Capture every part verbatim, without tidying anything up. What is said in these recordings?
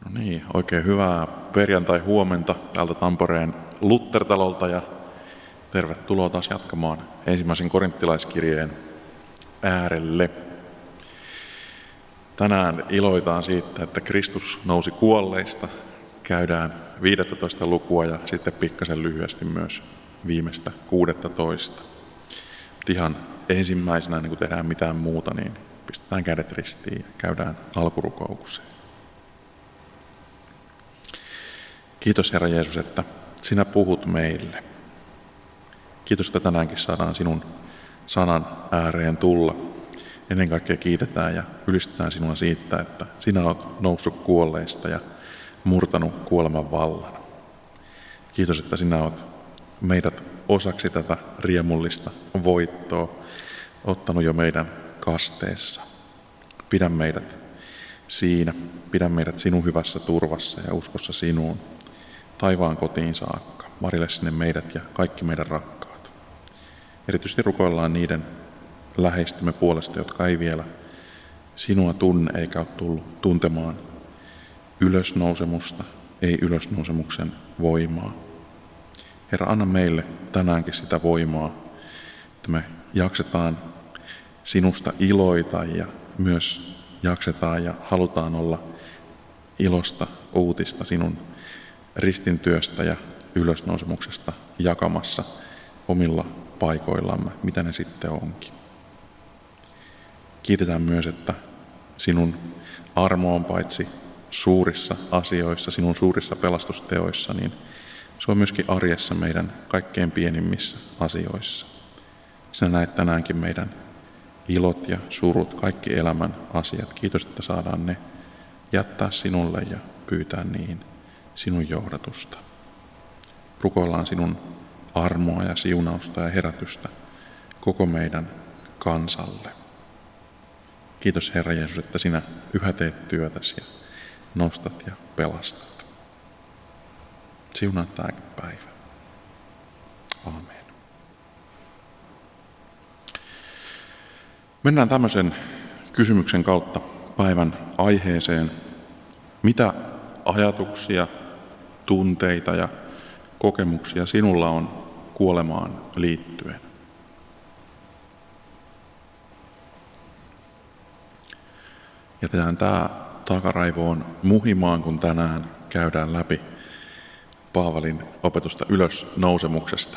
No niin, oikein hyvää perjantai-huomenta täältä Tampereen Luthertalolta ja tervetuloa taas jatkamaan ensimmäisen korinttilaiskirjeen äärelle. Tänään iloitaan siitä, että Kristus nousi kuolleista. Käydään viidestoista lukua ja sitten pikkasen lyhyesti myös viimeistä kuudentatoista. Ihan ensimmäisenä, niin kun tehdään mitään muuta, niin pistetään kädet ristiin ja käydään alkurukoukseen. Kiitos Herra Jeesus, että sinä puhut meille. Kiitos, että tänäänkin saadaan sinun sanan ääreen tulla. Ennen kaikkea kiitetään ja ylistetään sinua siitä, että sinä olet noussut kuolleista ja murtanut kuoleman vallan. Kiitos, että sinä olet meidät osaksi tätä riemullista voittoa ottanut jo meidän kasteessa. Pidä meidät siinä, pidä meidät sinun hyvässä turvassa ja uskossa sinuun. Taivaan kotiin saakka. Varjele sinne meidät ja kaikki meidän rakkaat. Erityisesti rukoillaan niiden läheistemme puolesta, jotka ei vielä sinua tunne eikä ole tullut tuntemaan ylösnousemusta, ei ylösnousemuksen voimaa. Herra, anna meille tänäänkin sitä voimaa, että me jaksetaan sinusta iloita ja myös jaksetaan ja halutaan olla ilosta uutista sinun ristintyöstä ja ylösnousemuksesta jakamassa omilla paikoillamme, mitä ne sitten onkin. Kiitetään myös, että sinun armo on paitsi suurissa asioissa, sinun suurissa pelastusteoissa, niin se on myöskin arjessa meidän kaikkein pienimmissä asioissa. Sinä näet tänäänkin meidän ilot ja surut, kaikki elämän asiat. Kiitos, että saadaan ne jättää sinulle ja pyytää niihin sinun johdatusta. Rukoillaan sinun armoa ja siunausta ja herätystä koko meidän kansalle. Kiitos Herra Jeesus, että sinä yhä teet työtäsi ja nostat ja pelastat. Siunaa tämäkin päivä. Aamen. Mennään tämmöisen kysymyksen kautta päivän aiheeseen. Mitä ajatuksia, tunteita ja kokemuksia sinulla on kuolemaan liittyen? Jätetään tämä takaraivoon muhimaan, kun tänään käydään läpi Paavalin opetusta ylösnousemuksesta.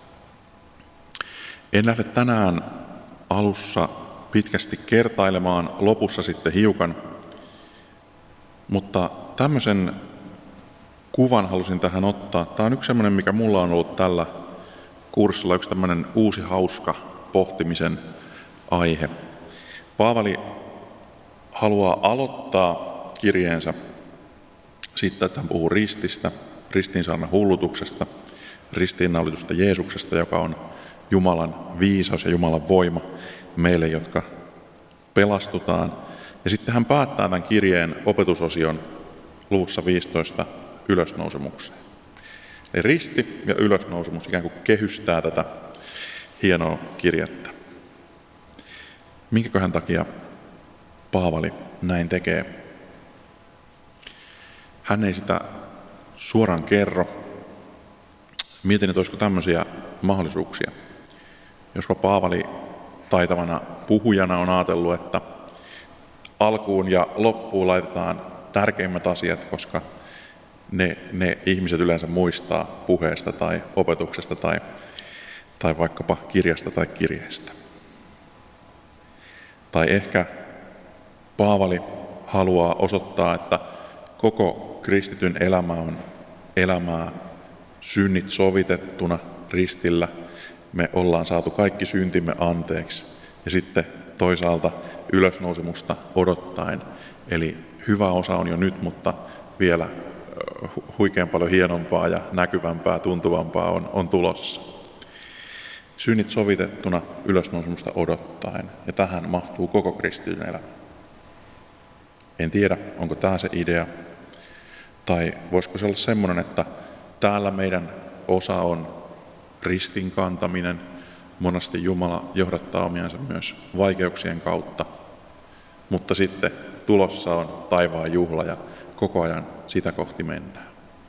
En lähde tänään alussa pitkästi kertailemaan, lopussa sitten hiukan, mutta tämmöisen kuvan halusin tähän ottaa. Tämä on yksi sellainen, mikä mulla on ollut tällä kurssilla, yksi tämmöinen uusi hauska pohtimisen aihe. Paavali haluaa aloittaa kirjeensä siitä, että hän puhuu rististä, ristiinsaarnan hullutuksesta, ristiinnaulitusta Jeesuksesta, joka on Jumalan viisaus ja Jumalan voima meille, jotka pelastutaan. Ja sitten hän päättää tämän kirjeen opetusosion luvussa viisitoista ylösnousemukseen. Eli risti ja ylösnousemus ikään kuin kehystää tätä hienoa kirjettä. Minkäköhän takia Paavali näin tekee? Hän ei sitä suoraan kerro. Mietin, että olisiko tämmöisiä mahdollisuuksia. Jospa Paavali taitavana puhujana on ajatellut, että alkuun ja loppuun laitetaan tärkeimmät asiat, koska ne, ne ihmiset yleensä muistaa puheesta tai opetuksesta tai, tai vaikkapa kirjasta tai kirjeestä. Tai ehkä Paavali haluaa osoittaa, että koko kristityn elämä on elämää synnit sovitettuna ristillä. Me ollaan saatu kaikki syntimme anteeksi ja sitten toisaalta ylösnousemusta odottaen. Eli hyvä osa on jo nyt, mutta vielä huikean paljon hienompaa ja näkyvämpää, tuntuvampaa on, on tulossa. Synnit sovitettuna ylösnousemusta odottaen, ja tähän mahtuu koko kristityn elämä. En tiedä, onko tämä se idea, tai voisiko se olla semmoinen, että täällä meidän osa on ristin kantaminen. Monasti Jumala johdattaa omiansa myös vaikeuksien kautta, mutta sitten tulossa on taivaan juhla ja koko ajan sitä kohti mennään.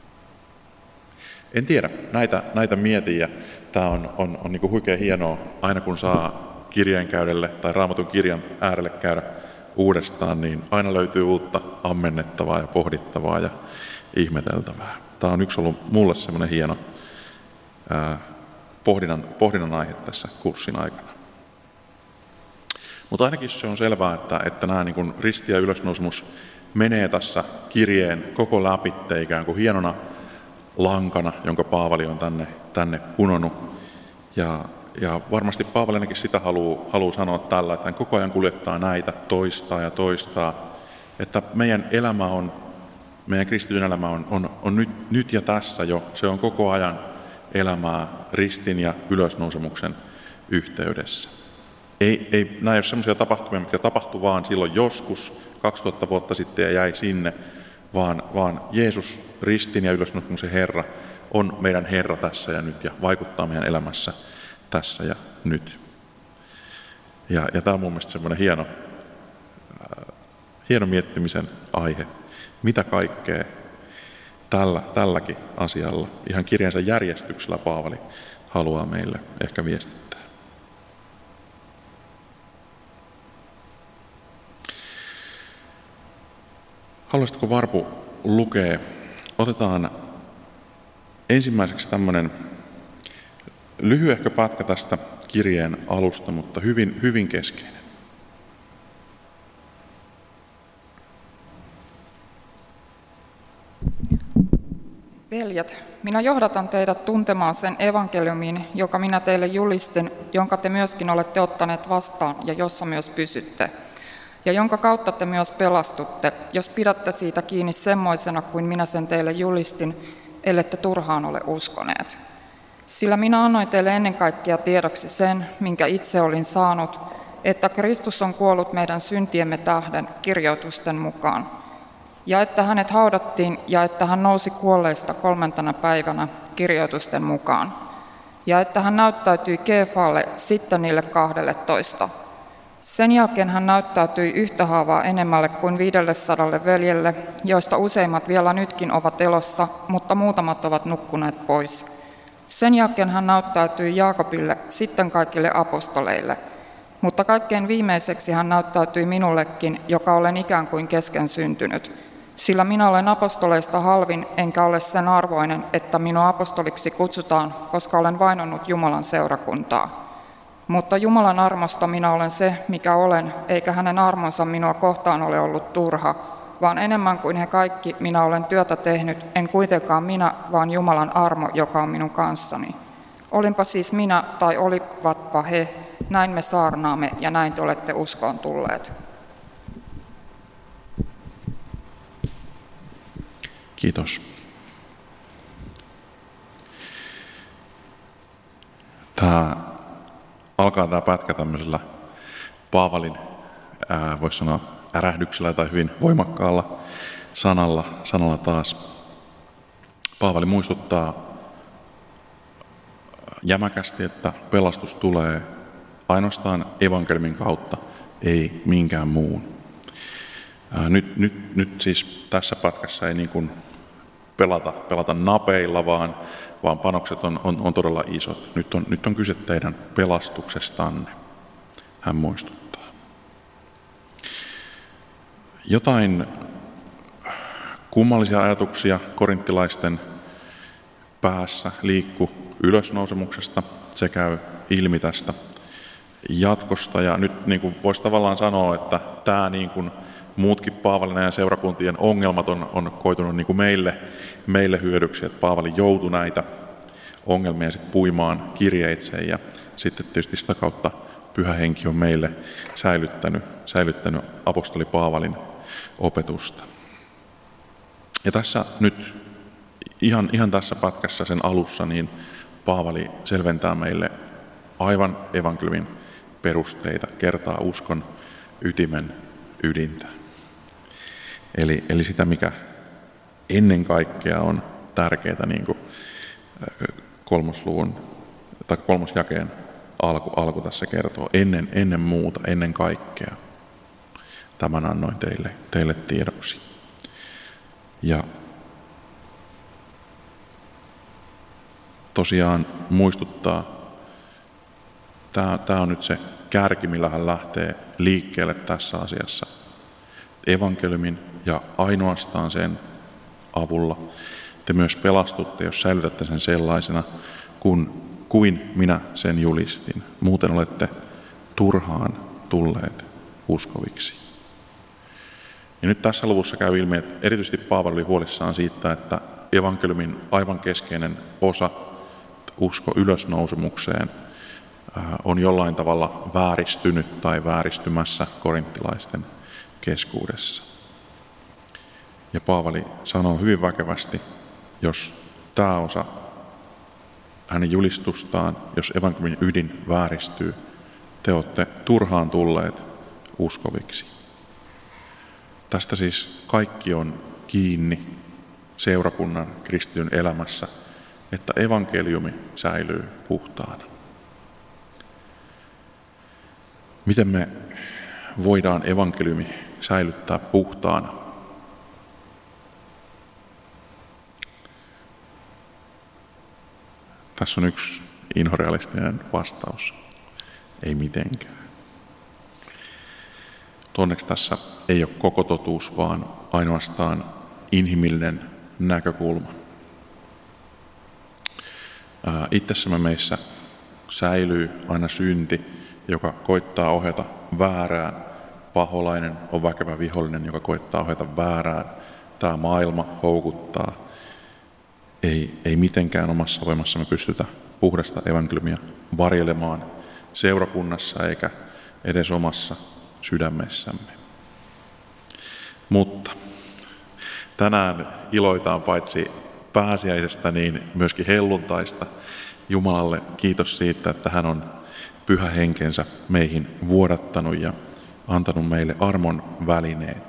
En tiedä, näitä, näitä mietin ja tämä on, on, on niin kuin huikea hienoa, aina kun saa kirjeenkäydelle tai Raamatun kirjan äärelle käydä uudestaan, niin aina löytyy uutta ammennettavaa ja pohdittavaa ja ihmeteltävää. Tämä on yksi ollut mulle semmoinen hieno ää, pohdinnan, pohdinnan aihe tässä kurssin aikana. Mutta ainakin se on selvää, että, että nämä niin kuin risti- ja ylösnousemus menee tässä kirjeen koko läpitte ikään kuin hienona lankana, jonka Paavali on tänne, tänne punonut. Ja, ja varmasti Paavali ainakin sitä haluaa, haluaa sanoa tällä, että hän koko ajan kuljettaa näitä, toistaa ja toistaa, että meidän elämä on, meidän kristityn elämä on, on, on nyt, nyt ja tässä jo, se on koko ajan elämää ristin ja ylösnousemuksen yhteydessä. Ei, ei, nämä ei ole sellaisia tapahtumia, mitkä tapahtuu vaan silloin joskus, kaksituhatta vuotta sitten ja jäi sinne, vaan, vaan Jeesus, ristin ja ylösnousemuksen Herra, on meidän Herra tässä ja nyt ja vaikuttaa meidän elämässä tässä ja nyt. Ja, ja tämä on mun mielestä semmoinen hieno, äh, hieno miettimisen aihe, mitä kaikkea tällä, tälläkin asialla, ihan kirjansa järjestyksellä Paavali haluaa meille ehkä viestittää. Haluaisitko Varpu lukea? Otetaan ensimmäiseksi tämmöinen lyhyehkö pätkä tästä kirjeen alusta, mutta hyvin, hyvin keskeinen. Veljet, minä johdatan teidät tuntemaan sen evankeliumin, joka minä teille julistin, jonka te myöskin olette ottaneet vastaan ja jossa myös pysytte, ja jonka kautta te myös pelastutte, jos pidätte siitä kiinni semmoisena kuin minä sen teille julistin, ellette turhaan ole uskoneet. Sillä minä annoin teille ennen kaikkea tiedoksi sen, minkä itse olin saanut, että Kristus on kuollut meidän syntiemme tähden kirjoitusten mukaan, ja että hänet haudattiin ja että hän nousi kuolleista kolmantena päivänä kirjoitusten mukaan, ja että hän näyttäytyi Keefalle, sitten niille kahdelle toista. Sen jälkeen hän näyttäytyi yhtä haavaa enemmälle kuin viidelle sadalle veljelle, joista useimmat vielä nytkin ovat elossa, mutta muutamat ovat nukkuneet pois. Sen jälkeen hän näyttäytyi Jaakobille, sitten kaikille apostoleille. Mutta kaikkein viimeiseksi hän näyttäytyi minullekin, joka olen ikään kuin kesken syntynyt. Sillä minä olen apostoleista halvin, enkä ole sen arvoinen, että minua apostoliksi kutsutaan, koska olen vainonnut Jumalan seurakuntaa. Mutta Jumalan armosta minä olen se, mikä olen, eikä hänen armonsa minua kohtaan ole ollut turha, vaan enemmän kuin he kaikki minä olen työtä tehnyt, en kuitenkaan minä, vaan Jumalan armo, joka on minun kanssani. Olinpa siis minä tai olivatpa he, näin me saarnaamme ja näin te olette uskoon tulleet. Kiitos. Tämä alkaa tämä pätkä tämmöisellä Paavalin, ää, voisi sanoa, ärähdyksellä tai hyvin voimakkaalla sanalla, sanalla taas. Paavali muistuttaa jämäkästi, että pelastus tulee ainoastaan evankeliumin kautta, ei minkään muun. Ää, nyt, nyt, nyt siis tässä pätkässä ei niin kuin pelata, pelata napeilla, vaan, vaan panokset on, on, on todella isot. Nyt on, nyt on kyse teidän pelastuksestanne, hän muistuttaa. Jotain kummallisia ajatuksia korinttilaisten päässä liikkuu ylösnousemuksesta. Se käy ilmi tästä jatkosta. Ja nyt niin kuin voisi tavallaan sanoa, että tämä niin kuin muutkin Paavalin ja seurakuntien ongelmat on, on koitunut niin kuin meille, meille hyödyksi. Että Paavali joutui näitä ongelmia sitten puimaan kirjeitse ja sitten tietysti sitä kautta Pyhä Henki on meille säilyttänyt, säilyttänyt apostoli Paavalin opetusta. Ja tässä nyt, ihan, ihan tässä pätkässä sen alussa, niin Paavali selventää meille aivan evankeliumin perusteita, kertaa uskon ytimen ydintä. Eli, eli sitä, mikä ennen kaikkea on tärkeää, niin kuin kolmosluvun tai kolmosjakeen alku, alku tässä kertoo, ennen, ennen muuta, ennen kaikkea. Tämän annoin teille, teille tiedoksi. Ja tosiaan muistuttaa, tämä on nyt se kärki, millä hän lähtee liikkeelle tässä asiassa. Evankeliumin ja ainoastaan sen avulla te myös pelastutte, jos säilytätte sen sellaisena, kun, kuin minä sen julistin. Muuten olette turhaan tulleet uskoviksi. Ja nyt tässä luvussa käy ilmi, että erityisesti Paavali oli huolissaan siitä, että evankeliumin aivan keskeinen osa, usko ylösnousemukseen, on jollain tavalla vääristynyt tai vääristymässä korinttilaisten keskuudessa. Ja Paavali sanoo hyvin väkevästi, jos tämä osa hänen julistustaan, jos evankeliumin ydin vääristyy, te olette turhaan tulleet uskoviksi. Tästä siis kaikki on kiinni seurakunnan kristityn elämässä, että evankeliumi säilyy puhtaana. Miten me voidaan evankeliumi säilyttää puhtaana? Tässä on yksi inhorealistinen vastaus. Ei mitenkään. Onneksi tässä ei ole koko totuus, vaan ainoastaan inhimillinen näkökulma. Itsessämme meissä säilyy aina synti, joka koittaa ohjata väärään. Paholainen on väkevä vihollinen, joka koittaa ohjata väärään. Tämä maailma houkuttaa. Ei, ei mitenkään omassa voimassamme pystytä puhdasta evankeliumia varjelemaan seurakunnassa eikä edes omassa sydämessämme. Mutta tänään iloitaan paitsi pääsiäisestä, niin myöskin helluntaista. Jumalalle kiitos siitä, että hän on pyhä henkensä meihin vuodattanut ja antanut meille armon välineet.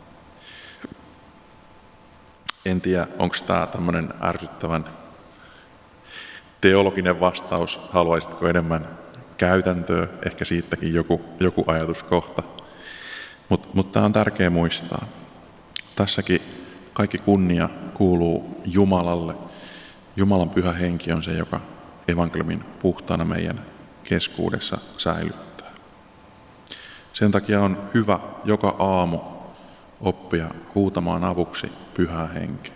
En tiedä, onko tämä tämmöinen ärsyttävän teologinen vastaus. Haluaisitko enemmän käytäntöä? Ehkä siitäkin joku, joku ajatuskohta. Mutta mut tämä on tärkeä muistaa. Tässäkin kaikki kunnia kuuluu Jumalalle. Jumalan pyhä henki on se, joka evankeliumin puhtaana meidän keskuudessa säilyttää. Sen takia on hyvä joka aamu oppia huutamaan avuksi pyhää henkeä.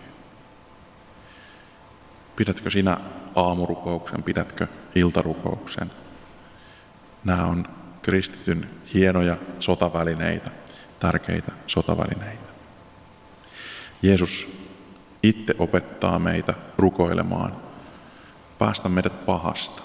Pidätkö sinä aamurukouksen, pidätkö iltarukouksen? Nämä on kristityn hienoja sotavälineitä, tärkeitä sotavälineitä. Jeesus itse opettaa meitä rukoilemaan, päästä meidät pahasta.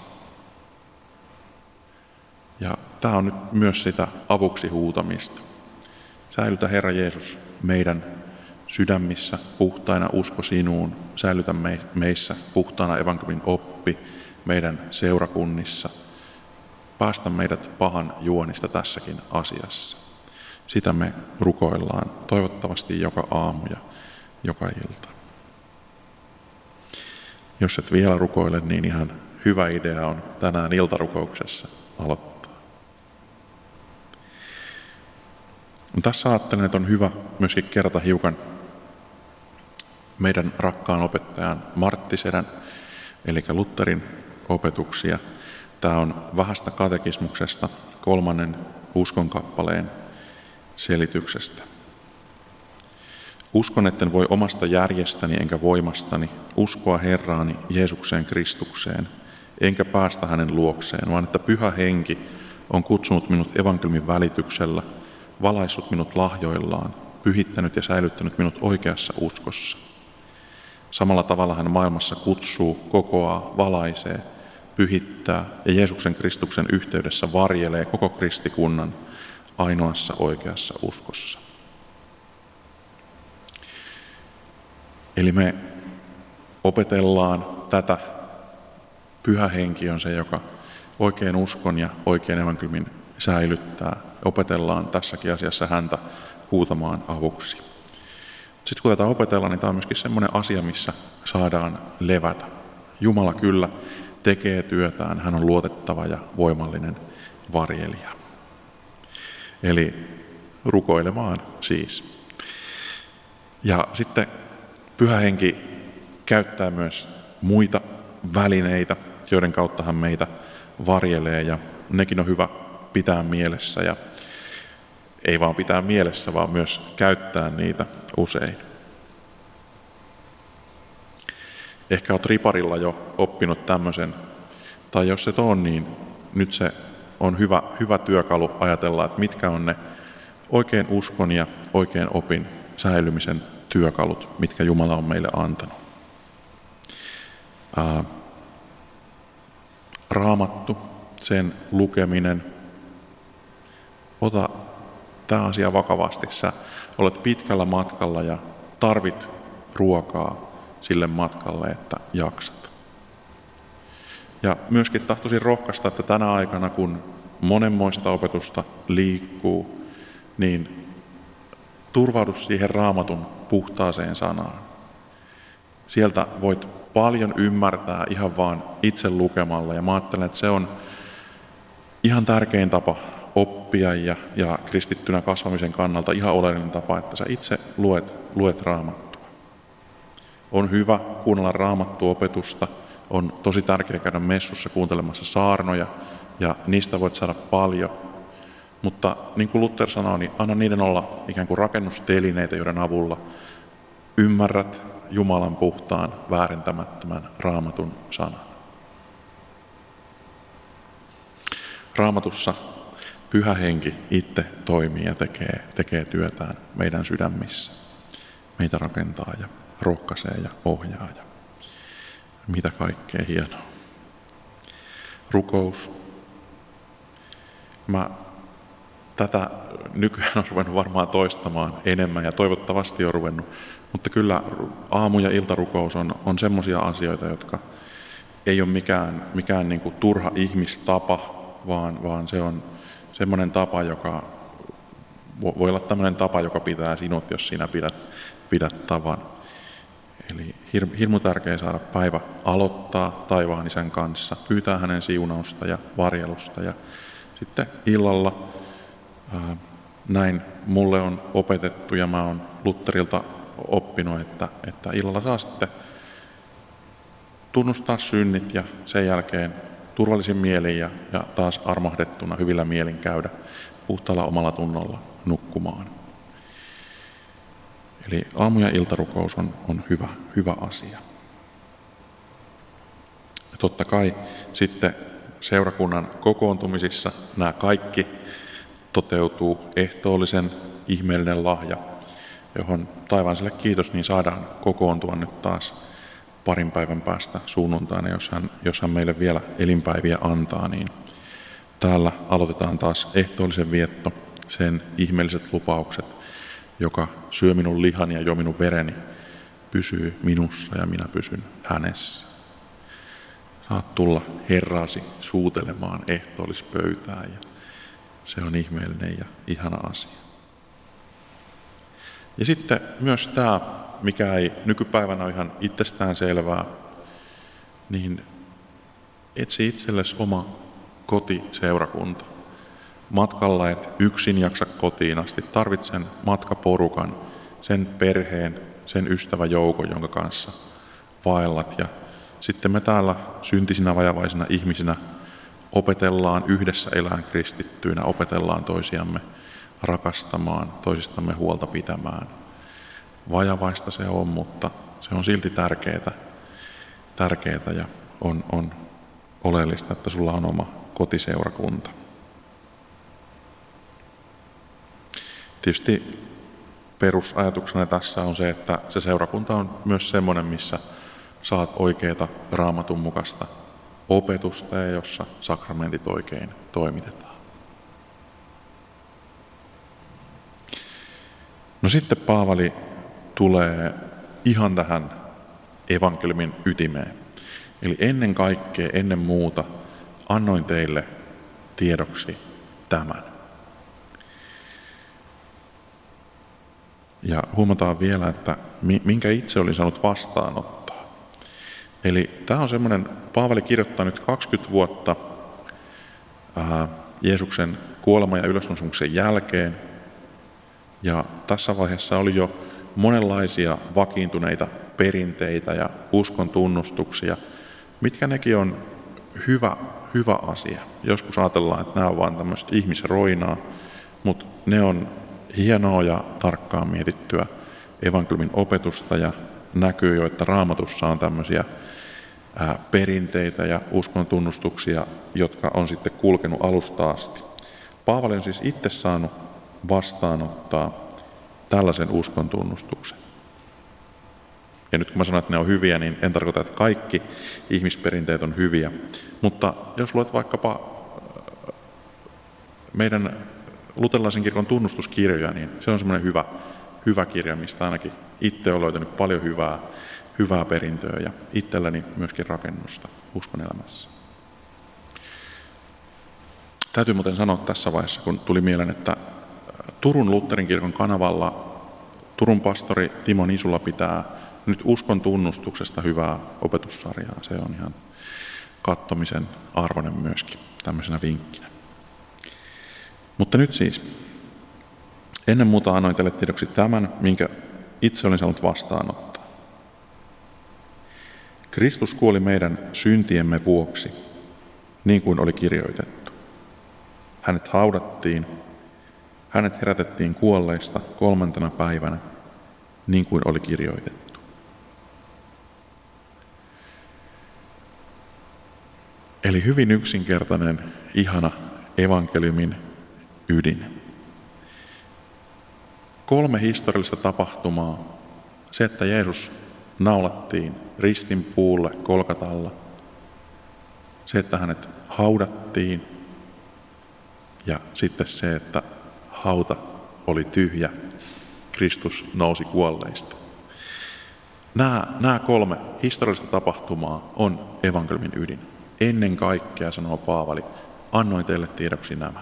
Ja tämä on nyt myös sitä avuksi huutamista. Säilytä Herra Jeesus meidän sydämissä puhtaina usko sinuun. Säilytä meissä puhtaana evankeliumin oppi meidän seurakunnissa. Päästä meidät pahan juonista tässäkin asiassa. Sitä me rukoillaan toivottavasti joka aamu ja joka ilta. Jos et vielä rukoile, niin ihan hyvä idea on tänään iltarukouksessa aloittaa. Tässä ajattelen, että on hyvä myöskin kerrata hiukan meidän rakkaan opettajan Marttisedän, eli Lutherin opetuksia. Tämä on vähästä katekismuksesta, kolmannen uskonkappaleen selityksestä. Uskon, etten voi omasta järjestäni enkä voimastani uskoa Herraani Jeesukseen Kristukseen, enkä päästä hänen luokseen, vaan että Pyhä Henki on kutsunut minut evankeliumin välityksellä, valaissut minut lahjoillaan, pyhittänyt ja säilyttänyt minut oikeassa uskossa. Samalla tavalla hän maailmassa kutsuu, kokoaa, valaisee, pyhittää ja Jeesuksen Kristuksen yhteydessä varjelee koko kristikunnan ainoassa oikeassa uskossa. Eli me opetellaan tätä. Pyhä Henki on se, joka oikein uskon ja oikein evankeliumin säilyttää. Opetellaan tässäkin asiassa häntä huutamaan avuksi. Sitten kun tätä opetellaan, niin tämä on myöskin semmoinen asia, missä saadaan levätä. Jumala kyllä tekee työtään, hän on luotettava ja voimallinen varjelija. Eli rukoilemaan siis. Ja sitten Pyhä Henki käyttää myös muita välineitä, joiden kautta hän meitä varjelee, ja nekin on hyvä pitää mielessä, ja ei vaan pitää mielessä, vaan myös käyttää niitä usein. Ehkä olet riparilla jo oppinut tämmöisen, tai jos et ole, niin nyt se on hyvä, hyvä työkalu ajatella, että mitkä on ne oikein uskon ja oikein opin säilymisen työkalut, mitkä Jumala on meille antanut. Ää, Raamattu, sen lukeminen. Ota tämä asia vakavasti. Sä olet pitkällä matkalla ja tarvit ruokaa sille matkalle, että jaksat. Ja myöskin tahtoisin rohkaista, että tänä aikana, kun monenmoista opetusta liikkuu, niin turvaudu siihen Raamatun puhtaaseen sanaan. Sieltä voit paljon ymmärtää ihan vaan itse lukemalla, ja mä ajattelen, että se on ihan tärkein tapa oppia ja, ja kristittynä kasvamisen kannalta ihan oleellinen tapa, että sä itse luet, luet Raamattua. On hyvä kuunnella Raamattuopetusta, on tosi tärkeää käydä messussa kuuntelemassa saarnoja, ja niistä voit saada paljon. Mutta niin kuin Luther sanoi, niin anna niiden olla ikään kuin rakennustelineitä, joiden avulla ymmärrät Jumalan puhtaan, väärentämättömän Raamatun sanan. Raamatussa Pyhä Henki itse toimii ja tekee, tekee työtään meidän sydämissä. Meitä rakentaa ja rohkaisee ja ohjaa ja mitä kaikkea hienoa. Rukous. Mä tätä nykyään on ruvennut varmaan toistamaan enemmän ja toivottavasti on ruvennut, mutta kyllä aamu- ja iltarukous on, on semmoisia asioita, jotka ei ole mikään, mikään niin kuin turha ihmistapa, vaan, vaan se on semmoinen tapa, joka voi olla tämmöinen tapa, joka pitää sinut, jos sinä pidät, pidät tavan. Eli hir, hirmu tärkeää saada päivä aloittaa taivaan Isän kanssa, pyytää hänen siunausta ja varjelusta, ja sitten illalla ää, näin mulle on opetettu ja mä oon Lutherilta oppinut, että, että illalla saa sitten tunnustaa synnit ja sen jälkeen turvallisin mielin ja, ja taas armahdettuna hyvillä mielin käydä puhtaalla omalla tunnolla nukkumaan. Eli aamu- ja iltarukous on, on hyvä, hyvä asia. Ja totta kai sitten seurakunnan kokoontumisissa nämä kaikki toteutuu ehtoollisen ihmeellinen lahja, johon taivaiselle kiitos, niin saadaan kokoontua nyt taas parin päivän päästä sunnuntaina, jos hän, jos hän meille vielä elinpäiviä antaa, niin täällä aloitetaan taas ehtoollisen vietto, sen ihmeelliset lupaukset, joka syö minun lihani ja juo minun vereni, pysyy minussa ja minä pysyn hänessä. Saat tulla Herraasi suutelemaan ehtoollispöytään, ja se on ihmeellinen ja ihana asia. Ja sitten myös tämä, mikä ei nykypäivänä ole ihan itsestään selvää, niin etsi itsellesi oma kotiseurakunta. Matkalla et yksin jaksa kotiin asti, tarvitsen matkaporukan, sen perheen, sen ystäväjoukon, jonka kanssa vaellat. Ja sitten me täällä syntisinä vajavaisina ihmisinä opetellaan yhdessä elään kristittyinä, opetellaan toisiamme rakastamaan, toisistamme huolta pitämään. Vajavaista se on, mutta se on silti tärkeää, tärkeää ja on, on oleellista, että sulla on oma kotiseurakunta. Tietysti perusajatuksena tässä on se, että se seurakunta on myös semmoinen, missä saat oikeaa Raamatun mukaista opetusta ja jossa sakramentit oikein toimitetaan. No sitten Paavali tulee ihan tähän evankeliumin ytimeen. Eli ennen kaikkea, ennen muuta, annoin teille tiedoksi tämän. Ja huomataan vielä, että minkä itse olin saanut vastaanottaa. Eli tämä on semmoinen, Paavali kirjoittaa nyt kaksikymmentä vuotta ää, Jeesuksen kuoleman ja ylösnousemuksen jälkeen. Ja tässä vaiheessa oli jo monenlaisia vakiintuneita perinteitä ja uskon tunnustuksia, mitkä nekin on hyvä, hyvä asia. Joskus ajatellaan, että nämä on vain tämmöistä ihmisroinaa, mutta ne on hienoa ja tarkkaan mietittyä evankeliumin opetusta ja näkyy jo, että Raamatussa on tämmöisiä ää, perinteitä ja uskon tunnustuksia, jotka on sitten kulkenut alusta asti. Paavali on siis itse saanut vastaanottaa tällaisen uskon tunnustuksen. Ja nyt kun mä sanon, että ne on hyviä, niin en tarkoita, että kaikki ihmisperinteet on hyviä. Mutta jos luet vaikkapa meidän luterilaisen kirkon tunnustuskirjoja, niin se on semmoinen hyvä, hyvä kirja, mistä ainakin itse olen löytänyt paljon hyvää, hyvää perintöä ja itselläni myöskin rakennusta uskon elämässä. Täytyy muuten sanoa tässä vaiheessa, kun tuli mieleen, että Turun Lutherin kirkon kanavalla Turun pastori Timo Nisula pitää nyt uskon tunnustuksesta hyvää opetussarjaa. Se on ihan katsomisen arvoinen myöskin tämmöisenä vinkkinä. Mutta nyt siis, ennen muuta annoin teille tiedoksi tämän, minkä itse olin saanut vastaanottaa. Kristus kuoli meidän syntiemme vuoksi, niin kuin oli kirjoitettu. Hänet haudattiin, hänet herätettiin kuolleista kolmantena päivänä, niin kuin oli kirjoitettu. Eli hyvin yksinkertainen, ihana evankeliumin ydin. Kolme historiallista tapahtumaa. Se, että Jeesus naulattiin ristin puulle Golgatalla. Se, että hänet haudattiin. Ja sitten se, että hauta oli tyhjä. Kristus nousi kuolleista. Nämä, nämä kolme historiallista tapahtumaa on evankeliumin ydin. Ennen kaikkea, sanoo Paavali, annoin teille tiedoksi nämä.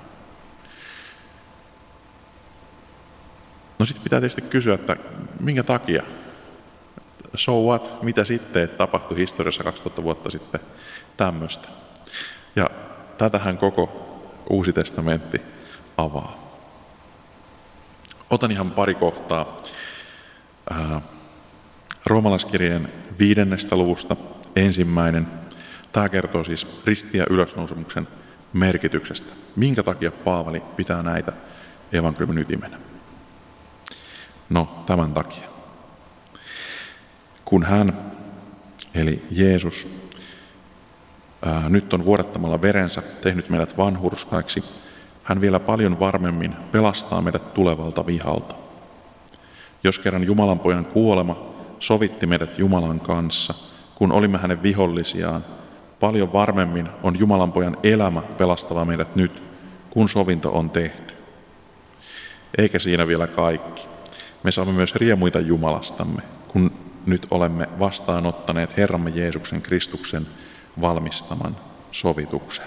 No sitten pitää tietysti kysyä, että minkä takia? So what? Mitä sitten tapahtui historiassa kaksituhatta vuotta sitten tämmöistä? Ja tätähän koko Uusi testamentti avaa. Otan ihan pari kohtaa ää, roomalaiskirjeen viidennestä luvusta ensimmäinen. Tämä kertoo siis risti- ja ylösnousemuksen merkityksestä. Minkä takia Paavali pitää näitä evankeliumin ytimenä? No, tämän takia. Kun hän, eli Jeesus, ää, nyt on vuodattamalla verensä tehnyt meidät vanhurskaiksi, hän vielä paljon varmemmin pelastaa meidät tulevalta vihalta. Jos kerran Jumalan pojan kuolema sovitti meidät Jumalan kanssa, kun olimme hänen vihollisiaan, paljon varmemmin on Jumalan pojan elämä pelastava meidät nyt, kun sovinto on tehty. Eikä siinä vielä kaikki. Me saamme myös riemuita Jumalastamme, kun nyt olemme vastaanottaneet Herramme Jeesuksen Kristuksen valmistaman sovituksen.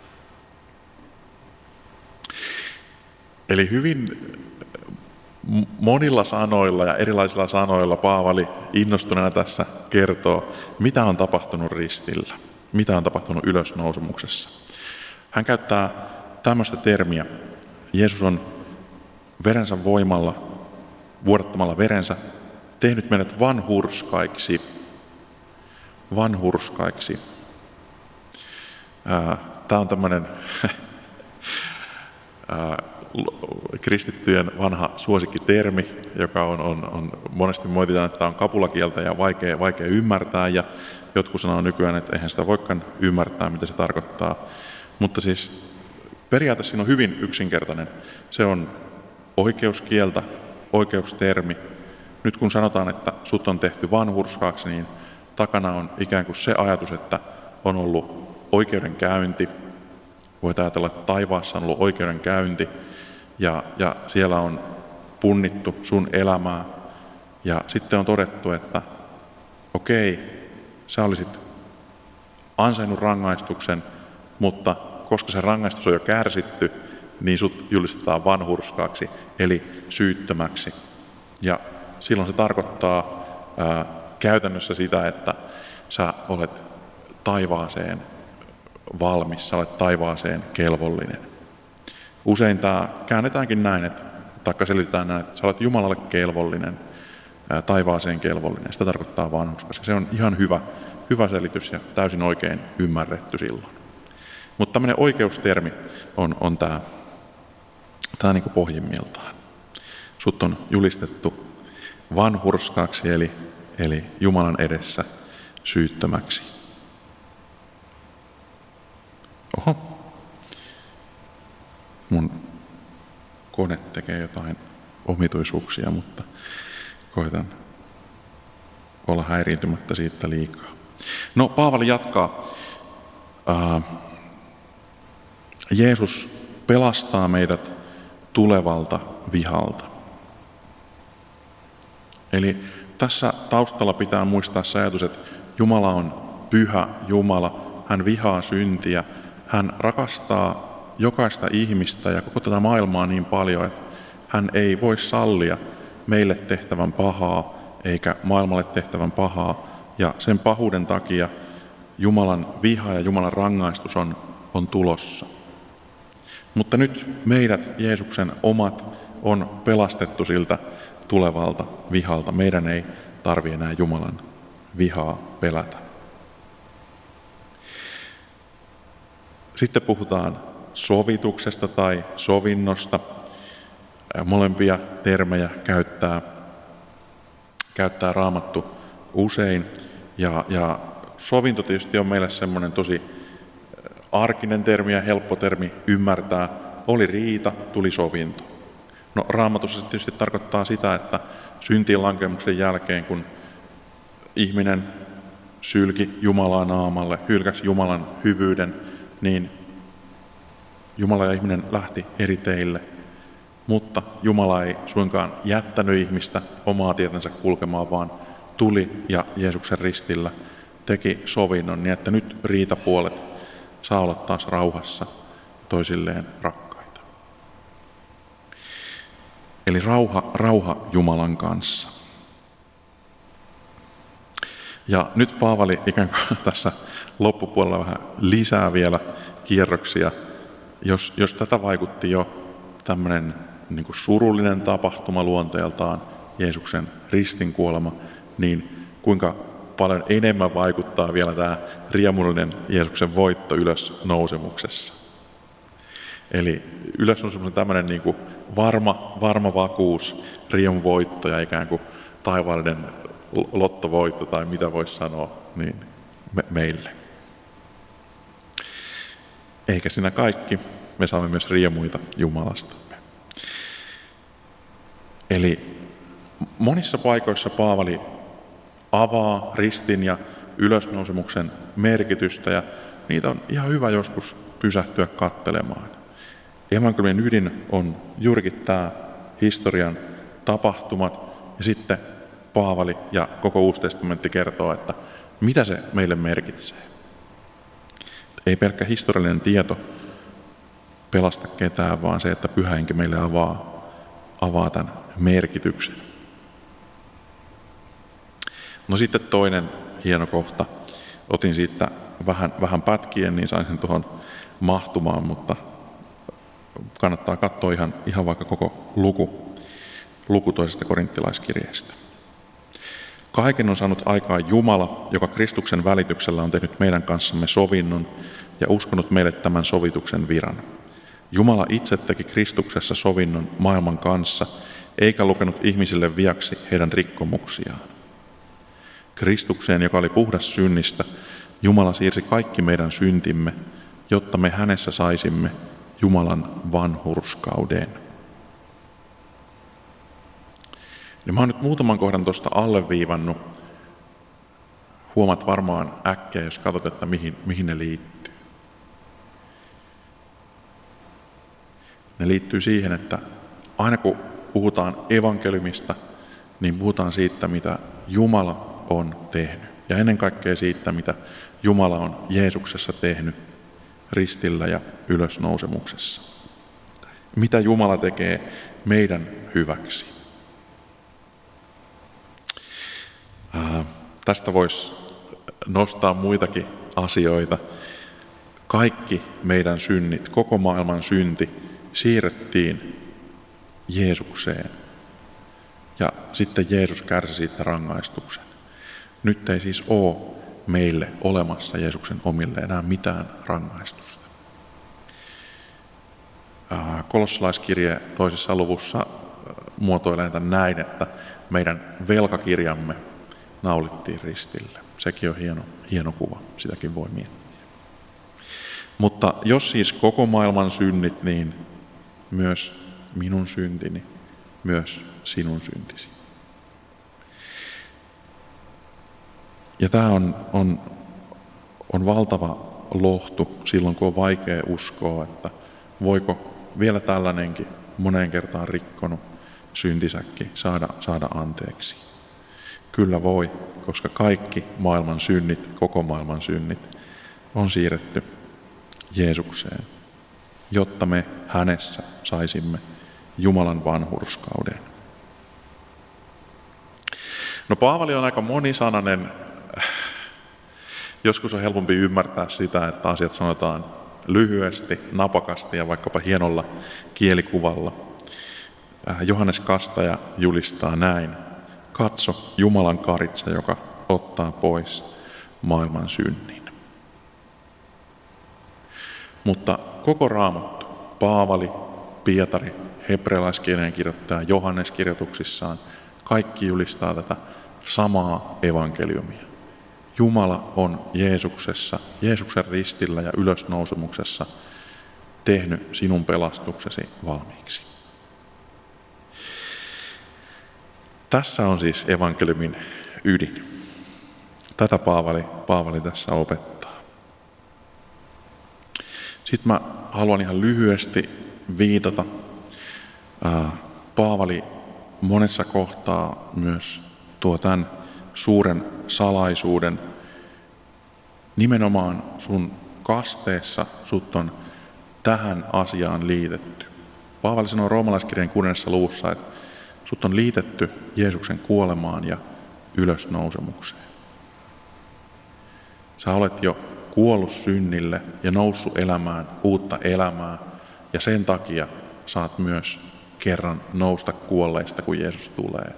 Eli hyvin monilla sanoilla ja erilaisilla sanoilla Paavali innostuneena tässä kertoo, mitä on tapahtunut ristillä, mitä on tapahtunut ylösnousemuksessa. Hän käyttää tämmöistä termiä. Jeesus on verensä voimalla, vuodattamalla verensä, tehnyt meidät vanhurskaiksi. Vanhurskaiksi. Tämä on tämmöinen kristittyjen vanha suosikkitermi, joka on, on, on monesti moititaan, että tämä on kapulakieltä ja vaikea, vaikea ymmärtää, ja jotkut sanoo nykyään, että eihän sitä voikaan ymmärtää, mitä se tarkoittaa. Mutta siis periaatteessa siinä on hyvin yksinkertainen. Se on oikeuskieltä, oikeustermi. Nyt kun sanotaan, että sut on tehty vanhurskaaksi, niin takana on ikään kuin se ajatus, että on ollut oikeudenkäynti. Voit ajatella, että taivaassa on ollut oikeudenkäynti ja, ja siellä on punnittu sun elämää. Ja sitten on todettu, että okei, sä olisit ansainnut rangaistuksen, mutta koska se rangaistus on jo kärsitty, niin sut julistetaan vanhurskaaksi, eli syyttömäksi. Ja silloin se tarkoittaa ää, käytännössä sitä, että sä olet taivaaseen valmis, sä olet taivaaseen kelvollinen. Usein tämä käännetäänkin näin, että, taikka selitetään näin, että sä olet Jumalalle kelvollinen. taivaaseen kelvollinen. Sitä tarkoittaa vanhurskas. Se on ihan hyvä, hyvä selitys ja täysin oikein ymmärretty silloin. Mutta tämmöinen oikeustermi on, on tämä, tämä niin kuin pohjimmiltaan. Sut on julistettu vanhurskaaksi, eli, eli Jumalan edessä syyttömäksi. Oho. Mun kone tekee jotain omituisuuksia, mutta koitan olla häiriintymättä siitä liikaa. No, Paavali jatkaa. Ää, Jeesus pelastaa meidät tulevalta vihalta. Eli tässä taustalla pitää muistaa se ajatus, että Jumala on pyhä Jumala, hän vihaa syntiä, hän rakastaa jokaista ihmistä ja koko tätä maailmaa niin paljon, että hän ei voi sallia meille tehtävän pahaa eikä maailmalle tehtävän pahaa. Ja sen pahuuden takia Jumalan viha ja Jumalan rangaistus on, on tulossa. Mutta nyt meidät, Jeesuksen omat, on pelastettu siltä tulevalta vihalta. Meidän ei tarvitse enää Jumalan vihaa pelätä. Sitten puhutaan sovituksesta tai sovinnosta. Molempia termejä käyttää, käyttää Raamattu usein. Ja, ja sovinto tietysti on meille semmoinen tosi arkinen termi ja helppo termi ymmärtää. Oli riita, tuli sovinto. No, Raamatussa se tietysti tarkoittaa sitä, että syntien lankemuksen jälkeen, kun ihminen sylki Jumalaa naamalle, hylkäsi Jumalan hyvyyden, niin Jumala ja ihminen lähti eri teille. Mutta Jumala ei suinkaan jättänyt ihmistä omaa tietänsä kulkemaan, vaan tuli ja Jeesuksen ristillä teki sovinnon niin, että nyt riitapuolet saa olla taas rauhassa toisilleen rakkaita. Eli rauha, rauha Jumalan kanssa. Ja nyt Paavali ikään kuin tässä loppupuolella vähän lisää vielä kierroksia. Jos, jos tätä vaikutti jo tämmöinen niin kuin surullinen tapahtuma luonteeltaan, Jeesuksen ristinkuolema, niin kuinka paljon enemmän vaikuttaa vielä tämä riemullinen Jeesuksen voitto ylösnousemuksessa. Eli ylösnousemuksen tämmöinen niin kuin varma, varma vakuus, riemun voitto ja ikään kuin taivaallinen lottovoitto tai mitä voisi sanoa niin me, meille. Eikä siinä kaikki, me saamme myös riemuita Jumalastamme. Eli monissa paikoissa Paavali avaa ristin ja ylösnousemuksen merkitystä ja niitä on ihan hyvä joskus pysähtyä katselemaan. Evankeliumin ydin on juurikin tämä historian tapahtumat ja sitten Paavali ja koko Uusi testamentti kertoo, että mitä se meille merkitsee. Ei pelkkä historiallinen tieto pelasta ketään, vaan se, että Pyhä Henki meille avaa, avaa tämän merkityksen. No sitten toinen hieno kohta. Otin siitä vähän, vähän pätkien, niin sain sen tuohon mahtumaan, mutta kannattaa katsoa ihan, ihan vaikka koko luku, luku toisesta korinttilaiskirjeestä. Kaiken on saanut aikaan Jumala, joka Kristuksen välityksellä on tehnyt meidän kanssamme sovinnon ja uskonut meille tämän sovituksen viran. Jumala itse teki Kristuksessa sovinnon maailman kanssa, eikä lukenut ihmisille viaksi heidän rikkomuksiaan. Kristukseen, joka oli puhdas synnistä, Jumala siirsi kaikki meidän syntimme, jotta me hänessä saisimme Jumalan vanhurskauden. Ja mä oon nyt muutaman kohdan tuosta alleviivannut. Huomaat varmaan äkkiä, jos katsot, että mihin, mihin ne liittyy. Ne liittyy siihen, että aina kun puhutaan evankeliumista, niin puhutaan siitä, mitä Jumala on tehnyt. Ja ennen kaikkea siitä, mitä Jumala on Jeesuksessa tehnyt ristillä ja ylösnousemuksessa. Mitä Jumala tekee meidän hyväksi. Ää, tästä voisi nostaa muitakin asioita. Kaikki meidän synnit, koko maailman synti siirrettiin Jeesukseen. Ja sitten Jeesus kärsi siitä rangaistuksen. Nyt ei siis ole meille olemassa Jeesuksen omille enää mitään rangaistusta. Kolossalaiskirje toisessa luvussa muotoilee tämän näin, että meidän velkakirjamme naulittiin ristille. Sekin on hieno, hieno kuva, sitäkin voi miettiä. Mutta jos siis koko maailman synnit, niin myös minun syntini, myös sinun syntisi. Ja tämä on, on, on valtava lohtu silloin, kun on vaikea uskoa, että voiko vielä tällainenkin moneen kertaan rikkonut syntisäkki saada, saada anteeksi. Kyllä voi, koska kaikki maailman synnit, koko maailman synnit on siirretty Jeesukseen, jotta me hänessä saisimme Jumalan vanhurskauden. No Paavali on aika monisanainen. Joskus on helpompi ymmärtää sitä, että asiat sanotaan lyhyesti, napakasti ja vaikkapa hienolla kielikuvalla. Johannes Kastaja julistaa näin: katso Jumalan karitsa, joka ottaa pois maailman synnin. Mutta koko Raamattu, Paavali, Pietari, hebrealaiskielinen kirjoittaja Johannes kirjoituksissaan, kaikki julistaa tätä samaa evankeliumia. Jumala on Jeesuksessa, Jeesuksen ristillä ja ylösnousemuksessa tehnyt sinun pelastuksesi valmiiksi. Tässä on siis evankeliumin ydin. Tätä Paavali, Paavali tässä opettaa. Sitten mä haluan ihan lyhyesti viitata. Paavali monessa kohtaa myös tuo tämän suuren salaisuuden. Nimenomaan sun kasteessa sut on tähän asiaan liitetty. Paavali sanoo roomalaiskirjeen kuudennessa luvussa, että sut on liitetty Jeesuksen kuolemaan ja ylösnousemukseen. Sä olet jo kuollut synnille ja noussut elämään uutta elämää, ja sen takia saat myös kerran nousta kuolleista, kun Jeesus tulee.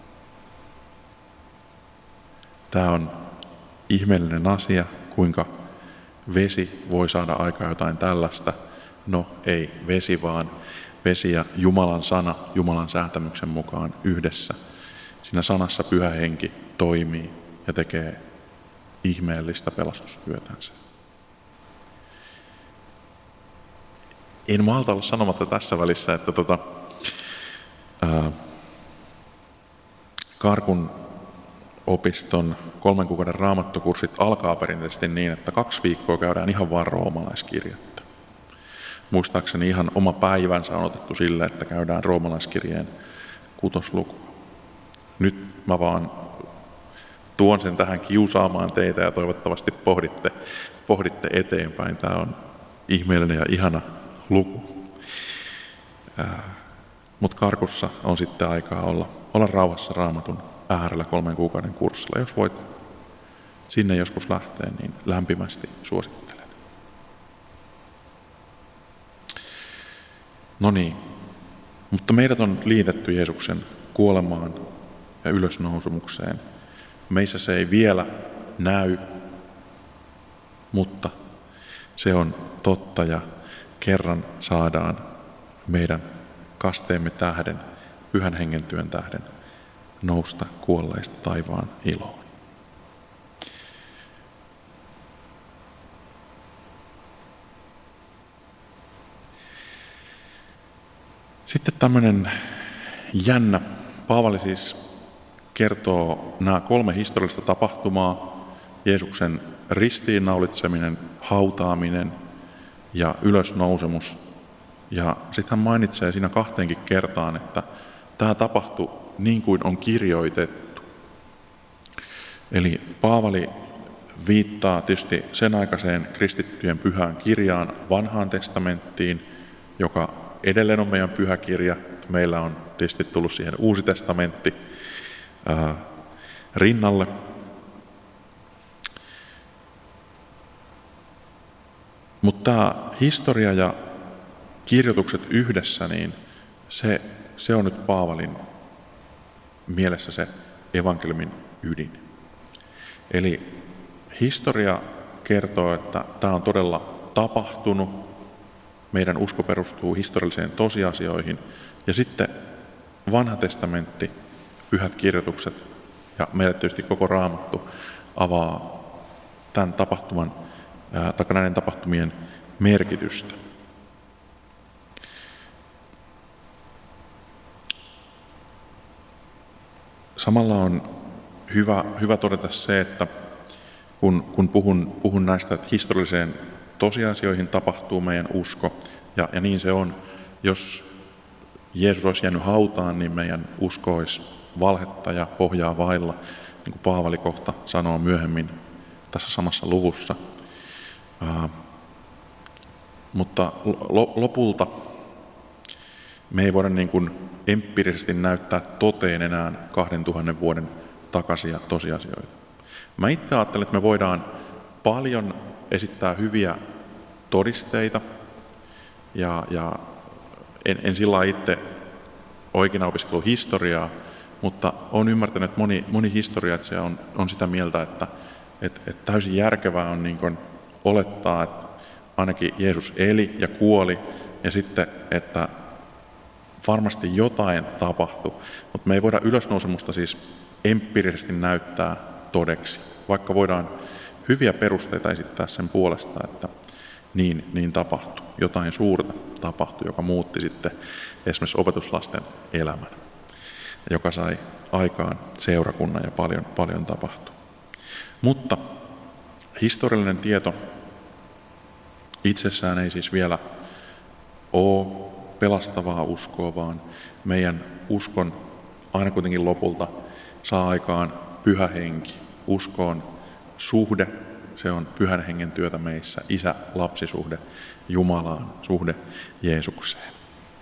Tämä on ihmeellinen asia, kuinka vesi voi saada aikaan jotain tällaista. No ei vesi, vaan vesi ja Jumalan sana, Jumalan säätämyksen mukaan yhdessä. Siinä sanassa Pyhä Henki toimii ja tekee ihmeellistä pelastustyötänsä. En malta olla sanomatta tässä välissä, että tota, ää, Karkun opiston kolmen kuukauden raamattokurssit alkaa perinteisesti niin, että kaksi viikkoa käydään ihan vaan roomalaiskirjettä. Muistaakseni ihan oma päivänsä on otettu sille, että käydään roomalaiskirjeen kutoslukua. Nyt mä vaan tuon sen tähän kiusaamaan teitä ja toivottavasti pohditte, pohditte eteenpäin. Tämä on ihmeellinen ja ihana luku. Mutta Karkussa on sitten aikaa olla, olla rauhassa Raamatun äärellä kolmen kuukauden kurssilla. Jos voit sinne joskus lähteä, niin lämpimästi suosittelen. No niin, mutta meidät on liitetty Jeesuksen kuolemaan ja ylösnousemukseen. Meissä se ei vielä näy, mutta se on totta ja kerran saadaan meidän kasteemme tähden, Pyhän Hengen työn tähden, nousta kuolleista taivaan iloon. Sitten tämmöinen jännä, Paavali siis kertoo nämä kolme historiallista tapahtumaa, Jeesuksen ristiinnaulitseminen, hautaaminen ja ylösnousemus. Ja sitten hän mainitsee siinä kahteenkin kertaan, että tämä tapahtui niin kuin on kirjoitettu. Eli Paavali viittaa tietysti sen aikaiseen kristittyjen pyhään kirjaan, Vanhaan testamenttiin, joka edelleen on meidän pyhä kirja. Meillä on tietysti tullut siihen Uusi testamentti ää, rinnalle. Mutta tämä historia ja kirjoitukset yhdessä, niin se, se on nyt Paavalin mielessä se evankeliumin ydin. Eli historia kertoo, että tämä on todella tapahtunut. Meidän usko perustuu historialliseen tosiasioihin. Ja sitten vanha testamentti, pyhät kirjoitukset ja meille tietysti koko Raamattu avaa tämän tapahtuman, tai näiden tapahtumien merkitystä. Samalla on hyvä, hyvä todeta se, että kun, kun puhun, puhun näistä, että historialliseen tosiasioihin tapahtuu meidän usko, ja, ja niin se on, jos Jeesus olisi jäänyt hautaan, niin meidän usko olisi valhetta ja pohjaa vailla, niin kuin Paavali kohta sanoo myöhemmin tässä samassa luvussa. Uh, mutta lo, lopulta me ei voida niin kuin empiirisesti näyttää toteen enää kahden tuhannen vuoden takaisia tosiasioita. Mä itse ajattelen, että me voidaan paljon esittää hyviä todisteita, ja, ja en, en sillä itse oikein opiskellut historiaa, mutta olen ymmärtänyt, että moni, moni historiatsija on, on sitä mieltä, että, että, että täysin järkevää on niin kuin olettaa, että ainakin Jeesus eli ja kuoli, ja sitten, että varmasti jotain tapahtui, mutta me ei voida ylösnousemusta siis empiirisesti näyttää todeksi, vaikka voidaan hyviä perusteita esittää sen puolesta, että niin, niin tapahtui. Jotain suurta tapahtui, joka muutti sitten esimerkiksi opetuslasten elämän, joka sai aikaan seurakunnan ja paljon, paljon tapahtui. Mutta historiallinen tieto itsessään ei siis vielä ole pelastavaa uskoa, vaan meidän uskon aina kuitenkin lopulta saa aikaan pyhä henki. Usko on suhde, se on pyhän hengen työtä meissä, isä-lapsisuhde Jumalaan, suhde Jeesukseen.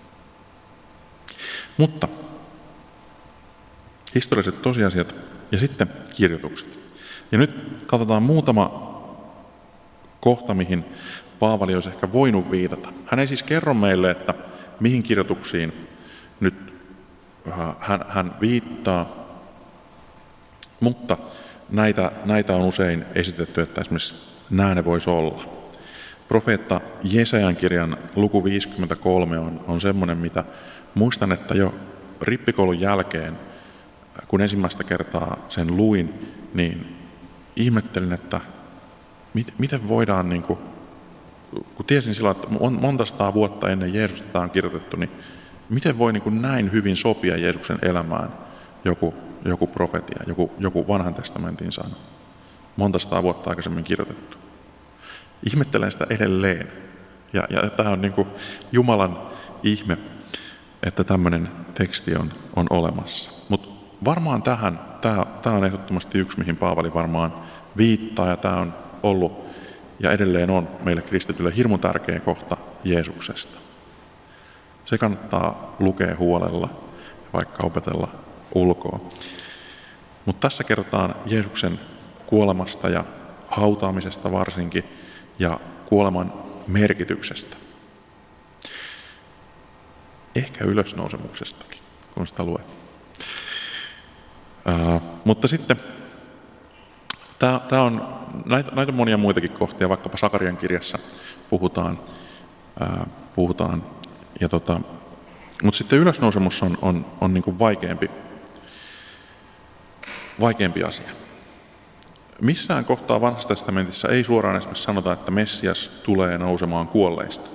Mutta historialliset tosiasiat ja sitten kirjoitukset. Ja nyt katsotaan muutama kohta, mihin Paavali olisi ehkä voinut viitata. Hän ei siis kerro meille, että mihin kirjoituksiin nyt hän, hän viittaa, mutta näitä, näitä on usein esitetty, että esimerkiksi nämä ne voisi olla. Profeetta Jesajan kirjan luku viisikymmentäkolme on, on semmoinen, mitä muistan, että jo rippikoulun jälkeen, kun ensimmäistä kertaa sen luin, niin ihmettelin, että mit, miten voidaan, niin kuin, kun tiesin silloin, että on monta sataa vuotta ennen Jeesusta tämä on kirjoitettu, niin miten voi niin kuin näin hyvin sopia Jeesuksen elämään joku, joku profetia, joku, joku vanhan testamentin sana. Monta sataa vuotta aikaisemmin kirjoitettu. Ihmettelen sitä edelleen. Ja, ja tämä on niin kuin Jumalan ihme, että tämmöinen teksti on, on olemassa. Mutta varmaan tähän, tämä, tämä on ehdottomasti yksi, mihin Paavali varmaan viittaa, ja tämä on ollut ja edelleen on meille kristityille hirmu tärkeä kohta Jeesuksesta. Se kannattaa lukea huolella, vaikka opetella ulkoa. Mutta tässä kerrotaan Jeesuksen kuolemasta ja hautaamisesta varsinkin, ja kuoleman merkityksestä. Ehkä ylösnousemuksestakin, kun sitä luet. Ää, mutta sitten tämä on, näitä, näitä monia muitakin kohtia, vaikkapa Sakarian kirjassa puhutaan, ää, puhutaan ja tota, mutta sitten ylösnousemus on, on, on niin kuin vaikeampi, vaikeampi asia. Missään kohtaa Vanhassa testamentissa ei suoraan esimerkiksi sanota, että Messias tulee nousemaan kuolleista.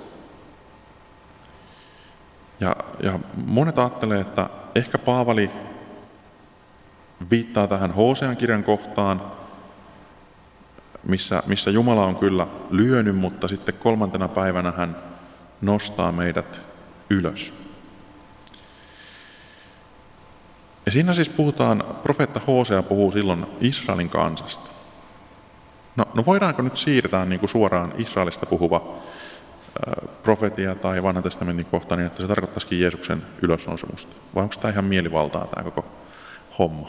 Ja, ja monet ajattelee, että ehkä Paavali viittaa tähän Hosean kirjan kohtaan, missä, missä Jumala on kyllä lyönyt, mutta sitten kolmantena päivänä hän nostaa meidät ylös. Ja siinä siis puhutaan, profeetta Hosea puhuu silloin Israelin kansasta. No, no voidaanko nyt siirtää niin kuin suoraan Israelista puhuva äh, profetia tai vanhan testamentin kohta niin, että se tarkoittaisikin Jeesuksen ylösnousemusta? Vai onko tämä ihan mielivaltaa tämä koko homma?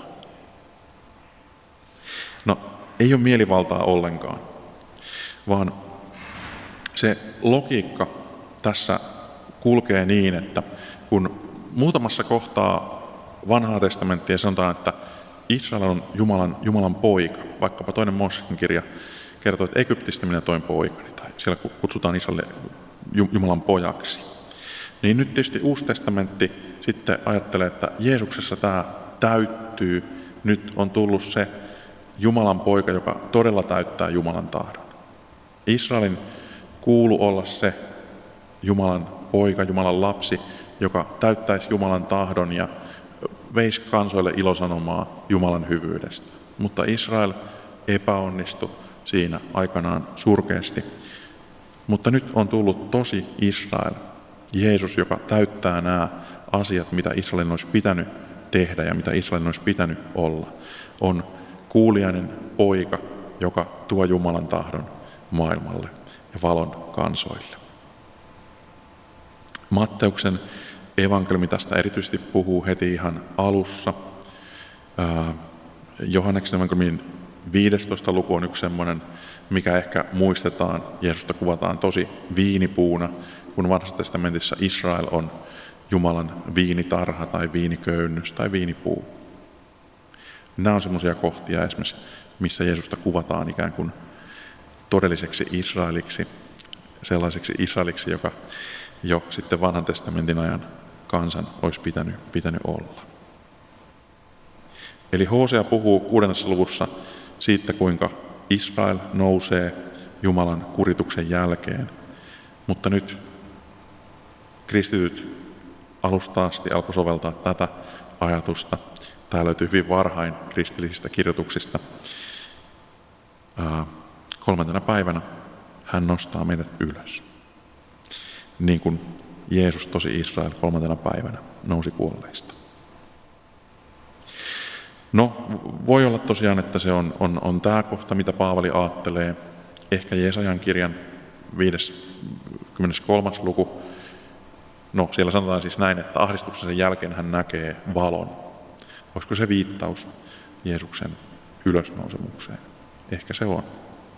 No, ei ole mielivaltaa ollenkaan, vaan se logiikka tässä kulkee niin, että kun muutamassa kohtaa vanhaa testamenttia ja sanotaan, että Israel on Jumalan, Jumalan poika. Vaikkapa toinen Mooseksen kirja kertoo, että Egyptistä minä toin poikani, tai siellä kutsutaan Israelia Jumalan pojaksi. Niin nyt tietysti Uusi testamentti sitten ajattelee, että Jeesuksessa tämä täyttyy. Nyt on tullut se Jumalan poika, joka todella täyttää Jumalan tahdon. Israelin kuulu olla se Jumalan poika, Jumalan lapsi, joka täyttäisi Jumalan tahdon ja veisi kansoille ilosanomaa Jumalan hyvyydestä. Mutta Israel epäonnistui siinä aikanaan surkeasti. Mutta nyt on tullut tosi Israel, Jeesus, joka täyttää nämä asiat, mitä Israelin olisi pitänyt tehdä ja mitä Israelin olisi pitänyt olla. On kuuliainen poika, joka tuo Jumalan tahdon maailmalle ja valon kansoille. Matteuksen evankeliumi tästä erityisesti puhuu heti ihan alussa. Johanneksen evankeliumin viidestoista luku on yksi semmoinen, mikä ehkä muistetaan. Jeesusta kuvataan tosi viinipuuna, kun vanhassa testamentissa Israel on Jumalan viinitarha tai viiniköynnys tai viinipuu. Nämä on semmoisia kohtia esimerkiksi, missä Jeesusta kuvataan ikään kuin todelliseksi Israeliksi, sellaiseksi Israeliksi, joka jo sitten vanhan testamentin ajan kansan olisi pitänyt, pitänyt olla. Eli Hosea puhuu kuudennessa luvussa siitä, kuinka Israel nousee Jumalan kurituksen jälkeen, mutta nyt kristityt alusta asti alkoi soveltaa tätä ajatusta. Tämä löytyy hyvin varhain kristillisistä kirjoituksista. Kolmantena päivänä hän nostaa meidät ylös. Niin kuin Jeesus tosi Israel kolmantena päivänä nousi kuolleista. No, voi olla tosiaan, että se on, on, on tämä kohta, mitä Paavali aattelee. Ehkä Jesajan kirjan viideskymmeneskolmas luku. No, siellä sanotaan siis näin, että ahdistuksen jälkeen hän näkee valon. Olisiko se viittaus Jeesuksen ylösnousemukseen? Ehkä se on.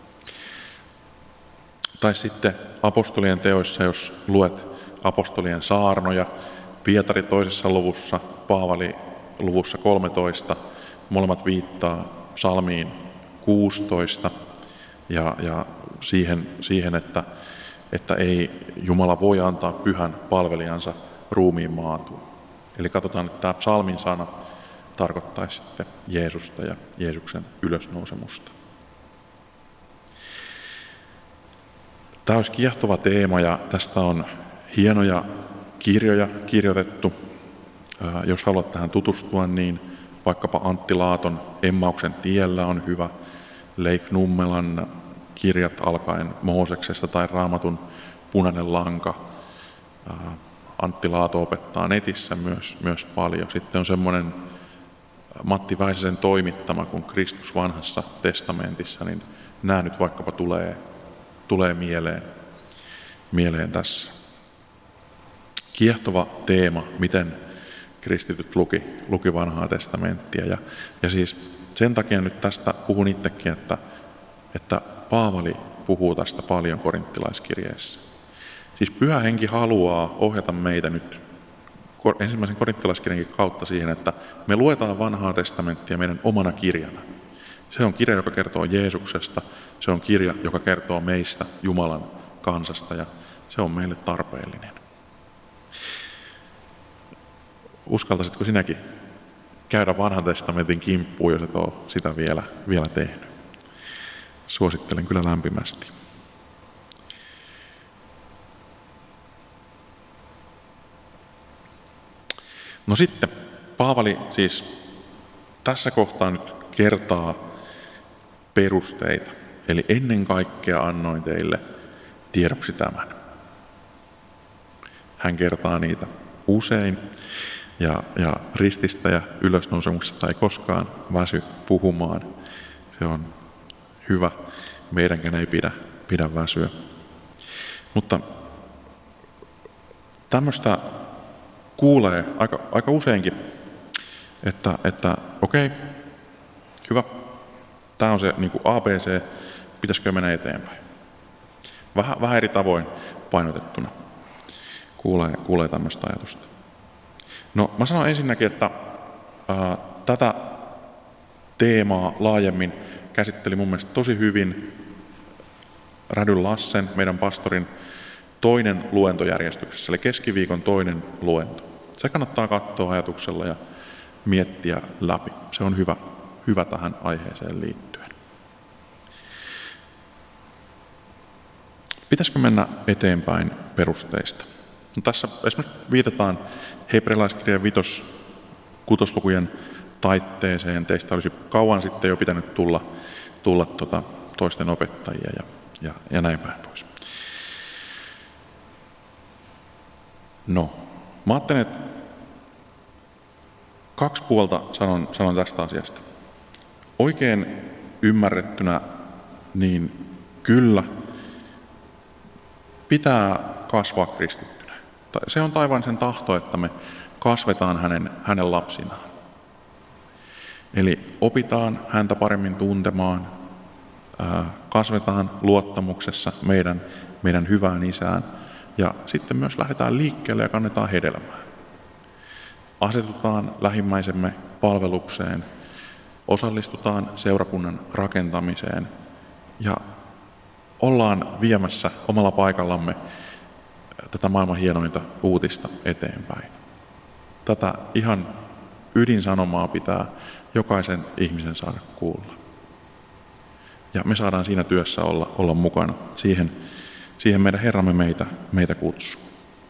Tai sitten apostolien teoissa, jos luet apostolien saarnoja, Pietari toisessa luvussa, Paavali luvussa kolmetoista, molemmat viittaa psalmiin kuusitoista ja, ja siihen, siihen että, että ei Jumala voi antaa pyhän palvelijansa ruumiin maatua. Eli katsotaan, että tämä psalmin sana tarkoittaisi sitten Jeesusta ja Jeesuksen ylösnousemusta. Tämä olisi kiehtova teema ja tästä on hienoja kirjoja kirjoitettu. Jos haluat tähän tutustua, niin vaikkapa Antti Laaton Emmauksen tiellä on hyvä. Leif Nummelan kirjat alkaen Mooseksesta tai Raamatun punainen lanka. Antti Laato opettaa netissä myös, myös paljon. Sitten on semmoinen Matti Väisäsen toimittama kuin Kristus vanhassa testamentissa, niin nämä nyt vaikkapa tulee, tulee mieleen, mieleen tässä. Kiehtova teema, miten kristityt luki, luki vanhaa testamenttia. Ja, ja siis sen takia nyt tästä puhun itsekin, että, että Paavali puhuu tästä paljon korinttilaiskirjeessä. Siis Pyhä Henki haluaa ohjata meitä nyt ensimmäisen korinttilaiskirjankin kautta siihen, että me luetaan vanhaa testamenttia meidän omana kirjana. Se on kirja, joka kertoo Jeesuksesta. Se on kirja, joka kertoo meistä, Jumalan kansasta, ja se on meille tarpeellinen. Uskaltaisitko sinäkin käydä vanhan testamentin kimppuun, jos et ole sitä vielä, vielä tehnyt? Suosittelen kyllä lämpimästi. No sitten, Paavali siis tässä kohtaa nyt kertaa perusteita. Eli ennen kaikkea annoin teille tiedoksi tämän. Hän kertaa niitä usein. Ja, ja rististä ja ylösnousemuksesta ei koskaan väsy puhumaan. Se on hyvä. Meidänkään ei pidä, pidä väsyä. Mutta tämmöistä kuulee aika, aika useinkin, että, että okei, hyvä, tämä on se niin kuin A B C, pitäisikö mennä eteenpäin. Vähän, vähän eri tavoin painotettuna kuulee, kuulee tämmöistä ajatusta. No mä sanon ensinnäkin, että ää, tätä teemaa laajemmin käsitteli mun mielestä tosi hyvin Rädyn Lassen, meidän pastorin toinen luentojärjestyksessä, eli keskiviikon toinen luento. Se kannattaa katsoa ajatuksella ja miettiä läpi. Se on hyvä, hyvä tähän aiheeseen liittyen. Pitäisikö mennä eteenpäin perusteista? No tässä esimerkiksi viitataan hebrealaiskirjan vitos, kutoslukujen taitteeseen. Teistä olisi kauan sitten jo pitänyt tulla, tulla tuota, toisten opettajia ja, ja, ja näin päin pois. No, mä ajattelen, että kaksi puolta sanon, sanon tästä asiasta. Oikein ymmärrettynä, niin kyllä pitää kasvaa kristittynä. Se on taivaan sen tahto, että me kasvetaan hänen, hänen lapsinaan. Eli opitaan häntä paremmin tuntemaan, kasvetaan luottamuksessa meidän, meidän hyvään isään ja sitten myös lähdetään liikkeelle ja kannetaan hedelmää. Asetutaan lähimmäisemme palvelukseen, osallistutaan seurakunnan rakentamiseen ja ollaan viemässä omalla paikallamme tätä maailman hienointa uutista eteenpäin. Tätä ihan ydinsanomaa pitää jokaisen ihmisen saada kuulla. Ja me saadaan siinä työssä olla, olla mukana. Siihen, siihen meidän Herramme meitä, meitä kutsuu.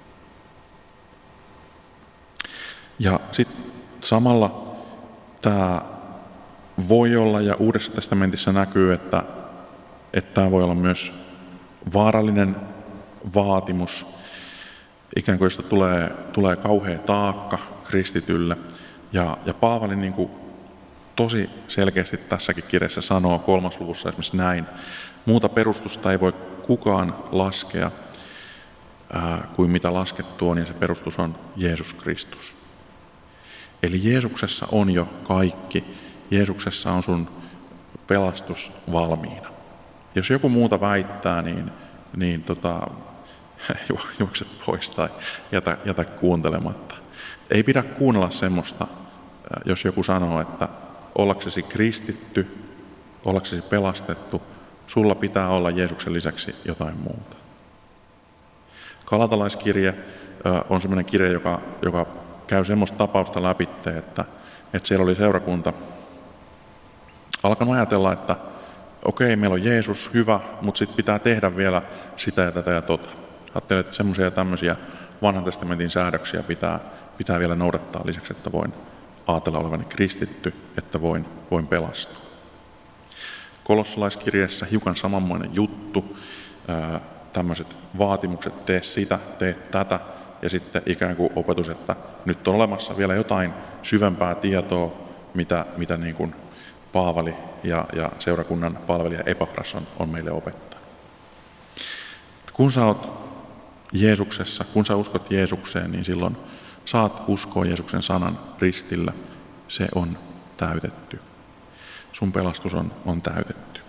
Ja sitten samalla tämä voi olla, ja Uudessa testamentissa näkyy, että, että tämä voi olla myös vaarallinen vaatimus, ikään kuin josta tulee, tulee kauhea taakka kristitylle. Ja, ja Paavali niin kuin tosi selkeästi tässäkin kirjassa sanoo kolmas luvussa esimerkiksi näin. Muuta perustusta ei voi kukaan laskea ää, kuin mitä laskettu on, ja se perustus on Jeesus Kristus. Eli Jeesuksessa on jo kaikki. Jeesuksessa on sun pelastus valmiina. Jos joku muuta väittää, niin, niin tota, juokse pois tai jätä, jätä kuuntelematta. Ei pidä kuunnella semmoista, jos joku sanoo, että ollaksesi kristitty, ollaksesi pelastettu, sulla pitää olla Jeesuksen lisäksi jotain muuta. Galatalaiskirje on sellainen kirje, joka, joka käy semmoista tapausta läpi, että, että siellä oli seurakunta alkanut ajatella, että okei, meillä on Jeesus, hyvä, mutta sitten pitää tehdä vielä sitä ja tätä ja tota. Ajattelin, että semmoisia ja tämmöisiä vanhan testamentin säädöksiä pitää, pitää vielä noudattaa lisäksi, että voin ajatella olevani kristitty, että voin, voin pelastua. Kolossalaiskirjeessä hiukan samanmoinen juttu, ää, tämmöiset vaatimukset, tee sitä, tee tätä, ja sitten ikään kuin opetus, että nyt on olemassa vielä jotain syvempää tietoa, mitä, mitä niin kuin Paavali ja, ja seurakunnan palvelija Epafras on, on meille opettanut. Kun sä oot Jeesuksessa, kun sä uskot Jeesukseen, niin silloin saat uskoa Jeesuksen sanan ristillä. Se on täytetty. Sun pelastus on, on täytetty.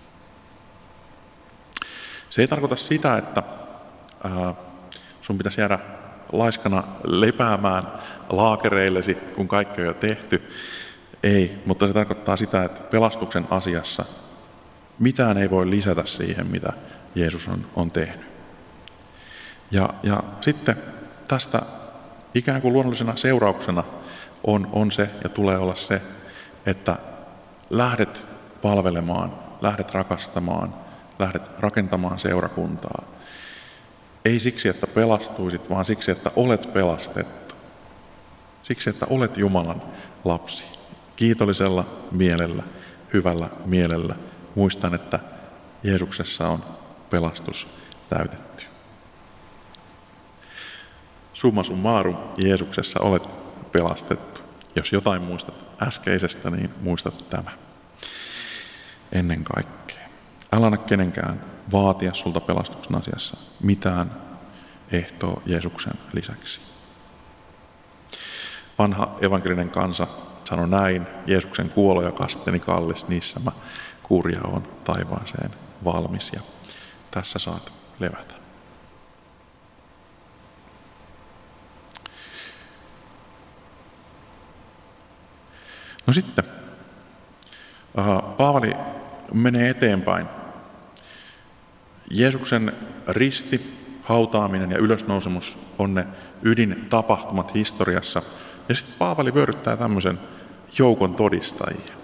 Se ei tarkoita sitä, että ää, sun pitäisi jäädä laiskana lepäämään laakereillesi, kun kaikki on jo tehty. Ei, mutta se tarkoittaa sitä, että pelastuksen asiassa mitään ei voi lisätä siihen, mitä Jeesus on, on tehnyt. Ja, ja sitten tästä ikään kuin luonnollisena seurauksena on, on se ja tulee olla se, että lähdet palvelemaan, lähdet rakastamaan, lähdet rakentamaan seurakuntaa. Ei siksi, että pelastuisit, vaan siksi, että olet pelastettu. Siksi, että olet Jumalan lapsi. Kiitollisella mielellä, hyvällä mielellä. Muistan, että Jeesuksessa on pelastus täytetty. Summa summarum, Jeesuksessa olet pelastettu. Jos jotain muistat äskeisestä, niin muistat tämä. Ennen kaikkea. Älä anna kenenkään vaatia sulta pelastuksen asiassa mitään ehtoa Jeesuksen lisäksi. Vanha evankelinen kansa sanoi näin, Jeesuksen kuolo ja kasteni kallis, niissä mä kurja on taivaaseen valmis. Ja tässä saat levätä. No sitten Paavali menee eteenpäin. Jeesuksen risti, hautaaminen ja ylösnousemus on ne ydintapahtumat historiassa. Ja sitten Paavali vyöryttää tämmöisen joukon todistajia.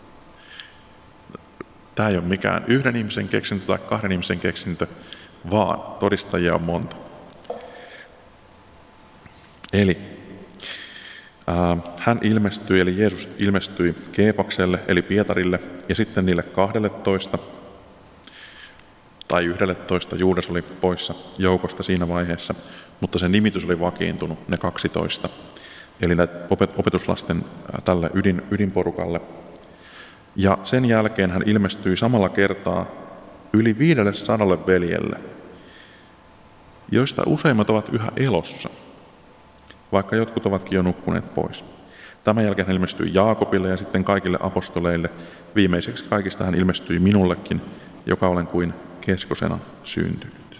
Tämä ei ole mikään yhden ihmisen keksintö tai kahden ihmisen keksintö, vaan todistajia on monta. Eli ää, hän ilmestyi, eli Jeesus ilmestyi Keepakselle, eli Pietarille, ja sitten niille kahdelletoista, tai yhdelletoista, Juudas oli poissa joukosta siinä vaiheessa, mutta sen nimitys oli vakiintunut, ne kaksitoista. Eli näitä opetuslasten tälle ydin, ydinporukalle. Ja sen jälkeen hän ilmestyi samalla kertaa yli viidelle sadalle veljelle, joista useimmat ovat yhä elossa, vaikka jotkut ovatkin jo nukkuneet pois. Tämän jälkeen hän ilmestyi Jaakobille ja sitten kaikille apostoleille. Viimeiseksi kaikista hän ilmestyi minullekin, joka olen kuin keskosena syntynyt.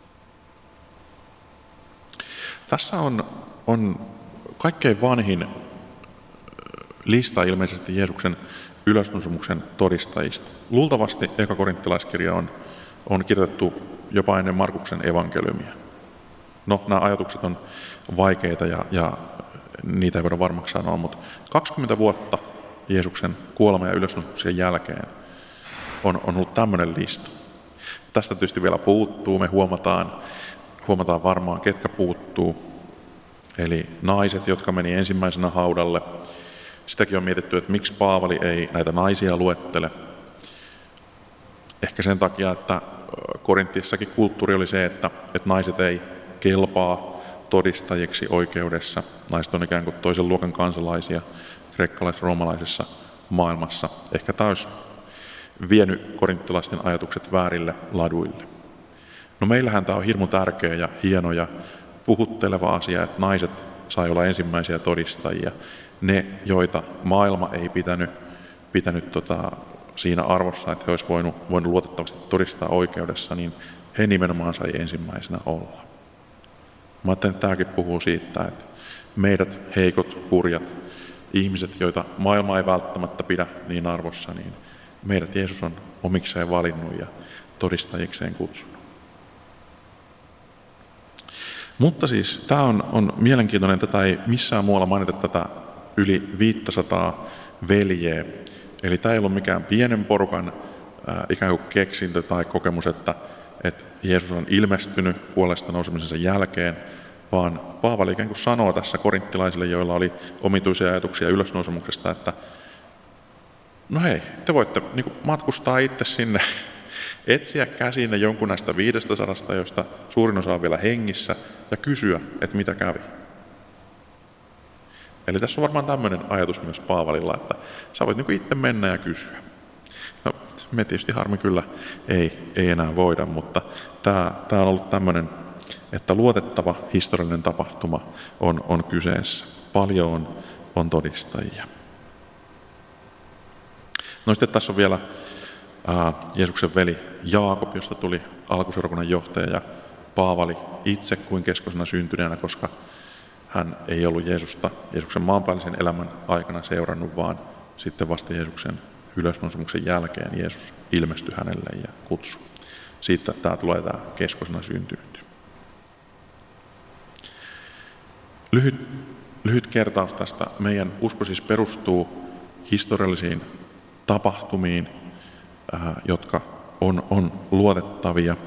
Tässä on, on kaikkein vanhin lista ilmeisesti Jeesuksen ylösnousemuksen todistajista. Luultavasti eka korinttilaiskirja on, on kirjoitettu jopa ennen Markuksen evankeliumia. No, nämä ajatukset on vaikeita ja, ja niitä ei voida varmaksi sanoa, mutta kaksikymmentä vuotta Jeesuksen kuoleman ja ylösnousemuksen jälkeen on, on ollut tämmöinen lista. Tästä tietysti vielä puuttuu, me huomataan, huomataan varmaan, ketkä puuttuu. Eli naiset, jotka meni ensimmäisenä haudalle. Sitäkin on mietitty, että miksi Paavali ei näitä naisia luettele. Ehkä sen takia, että Korintiassakin kulttuuri oli se, että, että naiset ei kelpaa todistajiksi oikeudessa. Naiset on ikään kuin toisen luokan kansalaisia kreikkalais-roomalaisessa maailmassa. Ehkä tämä olisi vienyt korinttilaisten ajatukset väärille laduille. No meillähän tämä on hirmu tärkeä ja hieno ja puhutteleva asia, että naiset sai olla ensimmäisiä todistajia. Ne, joita maailma ei pitänyt, pitänyt tota, siinä arvossa, että he olisivat voinut, voinut luotettavasti todistaa oikeudessa, niin he nimenomaan sai ensimmäisenä olla. Mä ajattelin, että tämäkin puhuu siitä, että meidät heikot, kurjat ihmiset, joita maailma ei välttämättä pidä niin arvossa, niin meidät Jeesus on omikseen valinnut ja todistajikseen kutsunut. Mutta siis tämä on, on mielenkiintoinen, tätä ei missään muualla mainita tätä yli viisisataa veljeä. Eli tämä ei ollut mikään pienen porukan äh, ikään kuin keksintö tai kokemus, että, että Jeesus on ilmestynyt kuolleesta nousemisensa jälkeen, vaan Paavali ikään kuin sanoo tässä korinttilaisille, joilla oli omituisia ajatuksia ylösnousemuksesta, että no hei, te voitte niin kuin matkustaa itse sinne, etsiä käsinne jonkun näistä viidestä sadasta, joista suurin osa on vielä hengissä, ja kysyä, että mitä kävi. Eli tässä on varmaan tämmöinen ajatus myös Paavalilla, että sä voit niin kuin itse mennä ja kysyä. No, me tietysti harmi kyllä ei, ei enää voida, mutta tämä, tämä on ollut tämmöinen, että luotettava historiallinen tapahtuma on, on kyseessä. Paljon on, on todistajia. No sitten tässä on vielä ää, Jeesuksen veli Jaakob, josta tuli alkuseurakunnan johtaja, ja Paavali itse kuin keskosena syntyneenä, koska hän ei ollut Jeesusta Jeesuksen maanpäällisen elämän aikana seurannut, vaan sitten vasta Jeesuksen ylösnousemuksen jälkeen Jeesus ilmestyi hänelle ja kutsui. Siitä tämä tulee tämä keskosena syntynyt. Lyhyt, lyhyt kertaus tästä. Meidän usko siis perustuu historiallisiin tapahtumiin, ää, jotka on, on luotettavia.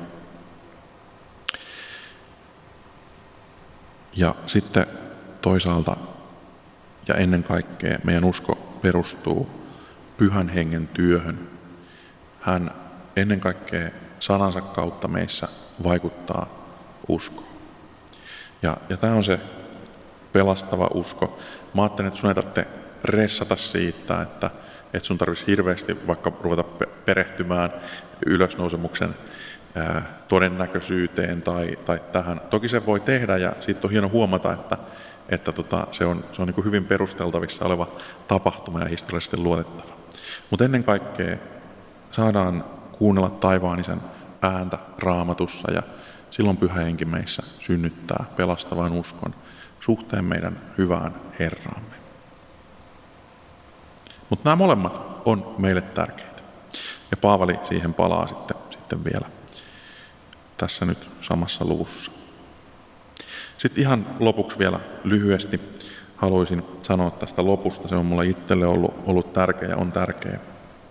Ja sitten toisaalta ja ennen kaikkea meidän usko perustuu Pyhän Hengen työhön. Hän ennen kaikkea sanansa kautta meissä vaikuttaa uskoon. Ja, ja tämä on se pelastava usko. Mä ajattelen, että sun ei tarvitse ressata siitä, että, että sun tarvitsisi hirveästi vaikka ruveta perehtymään ylösnousemuksen ää, todennäköisyyteen tai, tai tähän. Toki se voi tehdä ja siitä on hieno huomata, että, että tota, se on, se on niin kuin hyvin perusteltavissa oleva tapahtuma ja historiallisesti luotettava. Mutta ennen kaikkea saadaan kuunnella taivaan Isän ääntä Raamatussa ja silloin Pyhä Henki meissä synnyttää pelastavan uskon suhteen meidän hyvään Herraamme. Mutta nämä molemmat on meille tärkeitä. Ja Paavali siihen palaa sitten, sitten vielä tässä nyt samassa luvussa. Sitten ihan lopuksi vielä lyhyesti haluaisin sanoa tästä lopusta. Se on mulle itselle ollut, ollut tärkeä ja on tärkeä.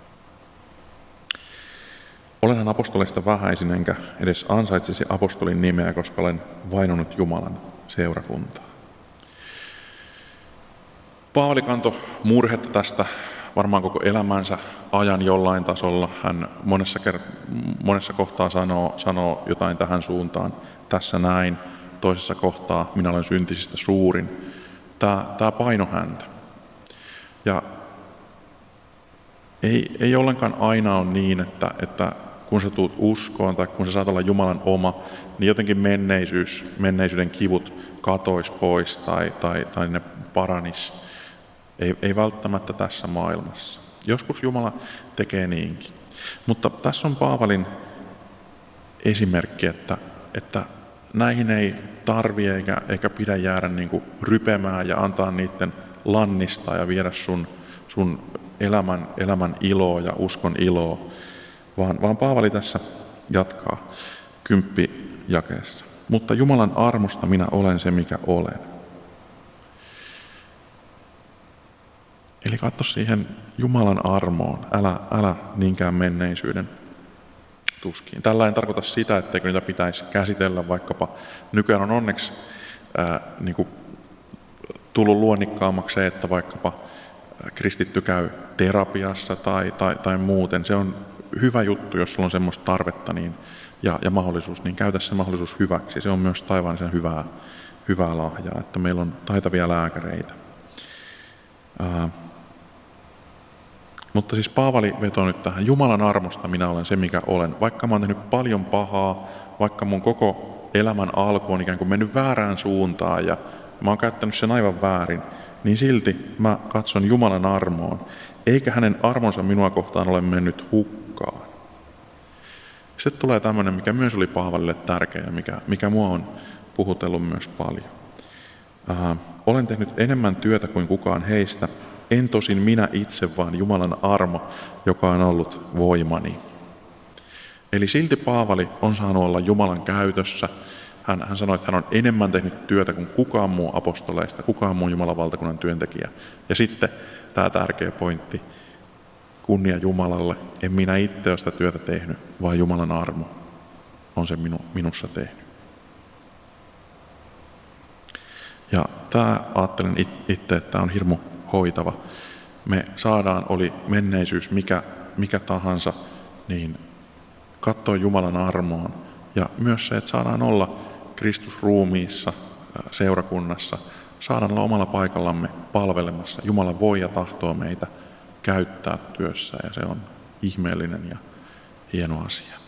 Olenhan apostolista vähäisin, enkä edes ansaitsisi apostolin nimeä, koska olen vainonut Jumalan seurakuntaa. Paavali kantoi murhetta tästä varmaan koko elämänsä ajan jollain tasolla. Hän monessa, kert- monessa kohtaa sanoo, sanoo jotain tähän suuntaan. Tässä näin, toisessa kohtaa minä olen syntisistä suurin. Tämä, tämä paino häntä. Ja ei, ei ollenkaan aina ole niin, että, että kun sä tulet uskoon tai kun sä saat olla Jumalan oma, niin jotenkin menneisyys, menneisyyden kivut katois pois tai, tai, tai ne paranis. Ei, ei välttämättä tässä maailmassa. Joskus Jumala tekee niinkin. Mutta tässä on Paavalin esimerkki, että, että näihin ei tarvi eikä, eikä pidä jäädä niin kuin rypemään ja antaa niiden lannistaa ja viedä sun, sun elämän, elämän iloa ja uskon iloa, vaan, vaan Paavali tässä jatkaa kymppijakeessa. Mutta Jumalan armosta minä olen se, mikä olen. Eli katso siihen Jumalan armoon, älä, älä niinkään menneisyyden tuskiin. Tällä en tarkoita sitä, etteikö niitä pitäisi käsitellä, vaikkapa nykyään on onneksi ää, niin kuin tullut luonnikkaammaksi se, että vaikkapa kristitty käy terapiassa tai, tai, tai muuten. Se on hyvä juttu, jos sulla on semmoista tarvetta niin, ja, ja mahdollisuus, niin käytä se mahdollisuus hyväksi. Se on myös taivaallisen hyvää, hyvää lahjaa, että meillä on taitavia lääkäreitä. Ää, Mutta siis Paavali vetoo nyt tähän, Jumalan armosta minä olen se, mikä olen. Vaikka mä oon tehnyt paljon pahaa, vaikka mun koko elämän alku on ikään kuin mennyt väärään suuntaan ja mä oon käyttänyt sen aivan väärin, niin silti mä katson Jumalan armoon, eikä hänen armonsa minua kohtaan ole mennyt hukkaan. Sitten tulee tämmöinen, mikä myös oli Paavalille tärkeä ja mikä, mikä mua on puhutellut myös paljon. Äh, olen tehnyt enemmän työtä kuin kukaan heistä, en tosin minä itse, vaan Jumalan armo, joka on ollut voimani. Eli silti Paavali on saanut olla Jumalan käytössä. Hän, hän sanoi, että hän on enemmän tehnyt työtä kuin kukaan muu apostoleista, kukaan muu Jumalan valtakunnan työntekijä. Ja sitten tämä tärkeä pointti, kunnia Jumalalle, en minä itse ole sitä työtä tehnyt, vaan Jumalan armo on se minu, minussa tehnyt. Ja tämä ajattelen itse, että tämä on hirmu hoitava. Me saadaan, oli menneisyys mikä, mikä tahansa, niin katsoa Jumalan armoon. Ja myös se, että saadaan olla Kristusruumiissa, seurakunnassa, saadaan olla omalla paikallamme palvelemassa. Jumala voi ja tahtoo meitä käyttää työssä ja se on ihmeellinen ja hieno asia.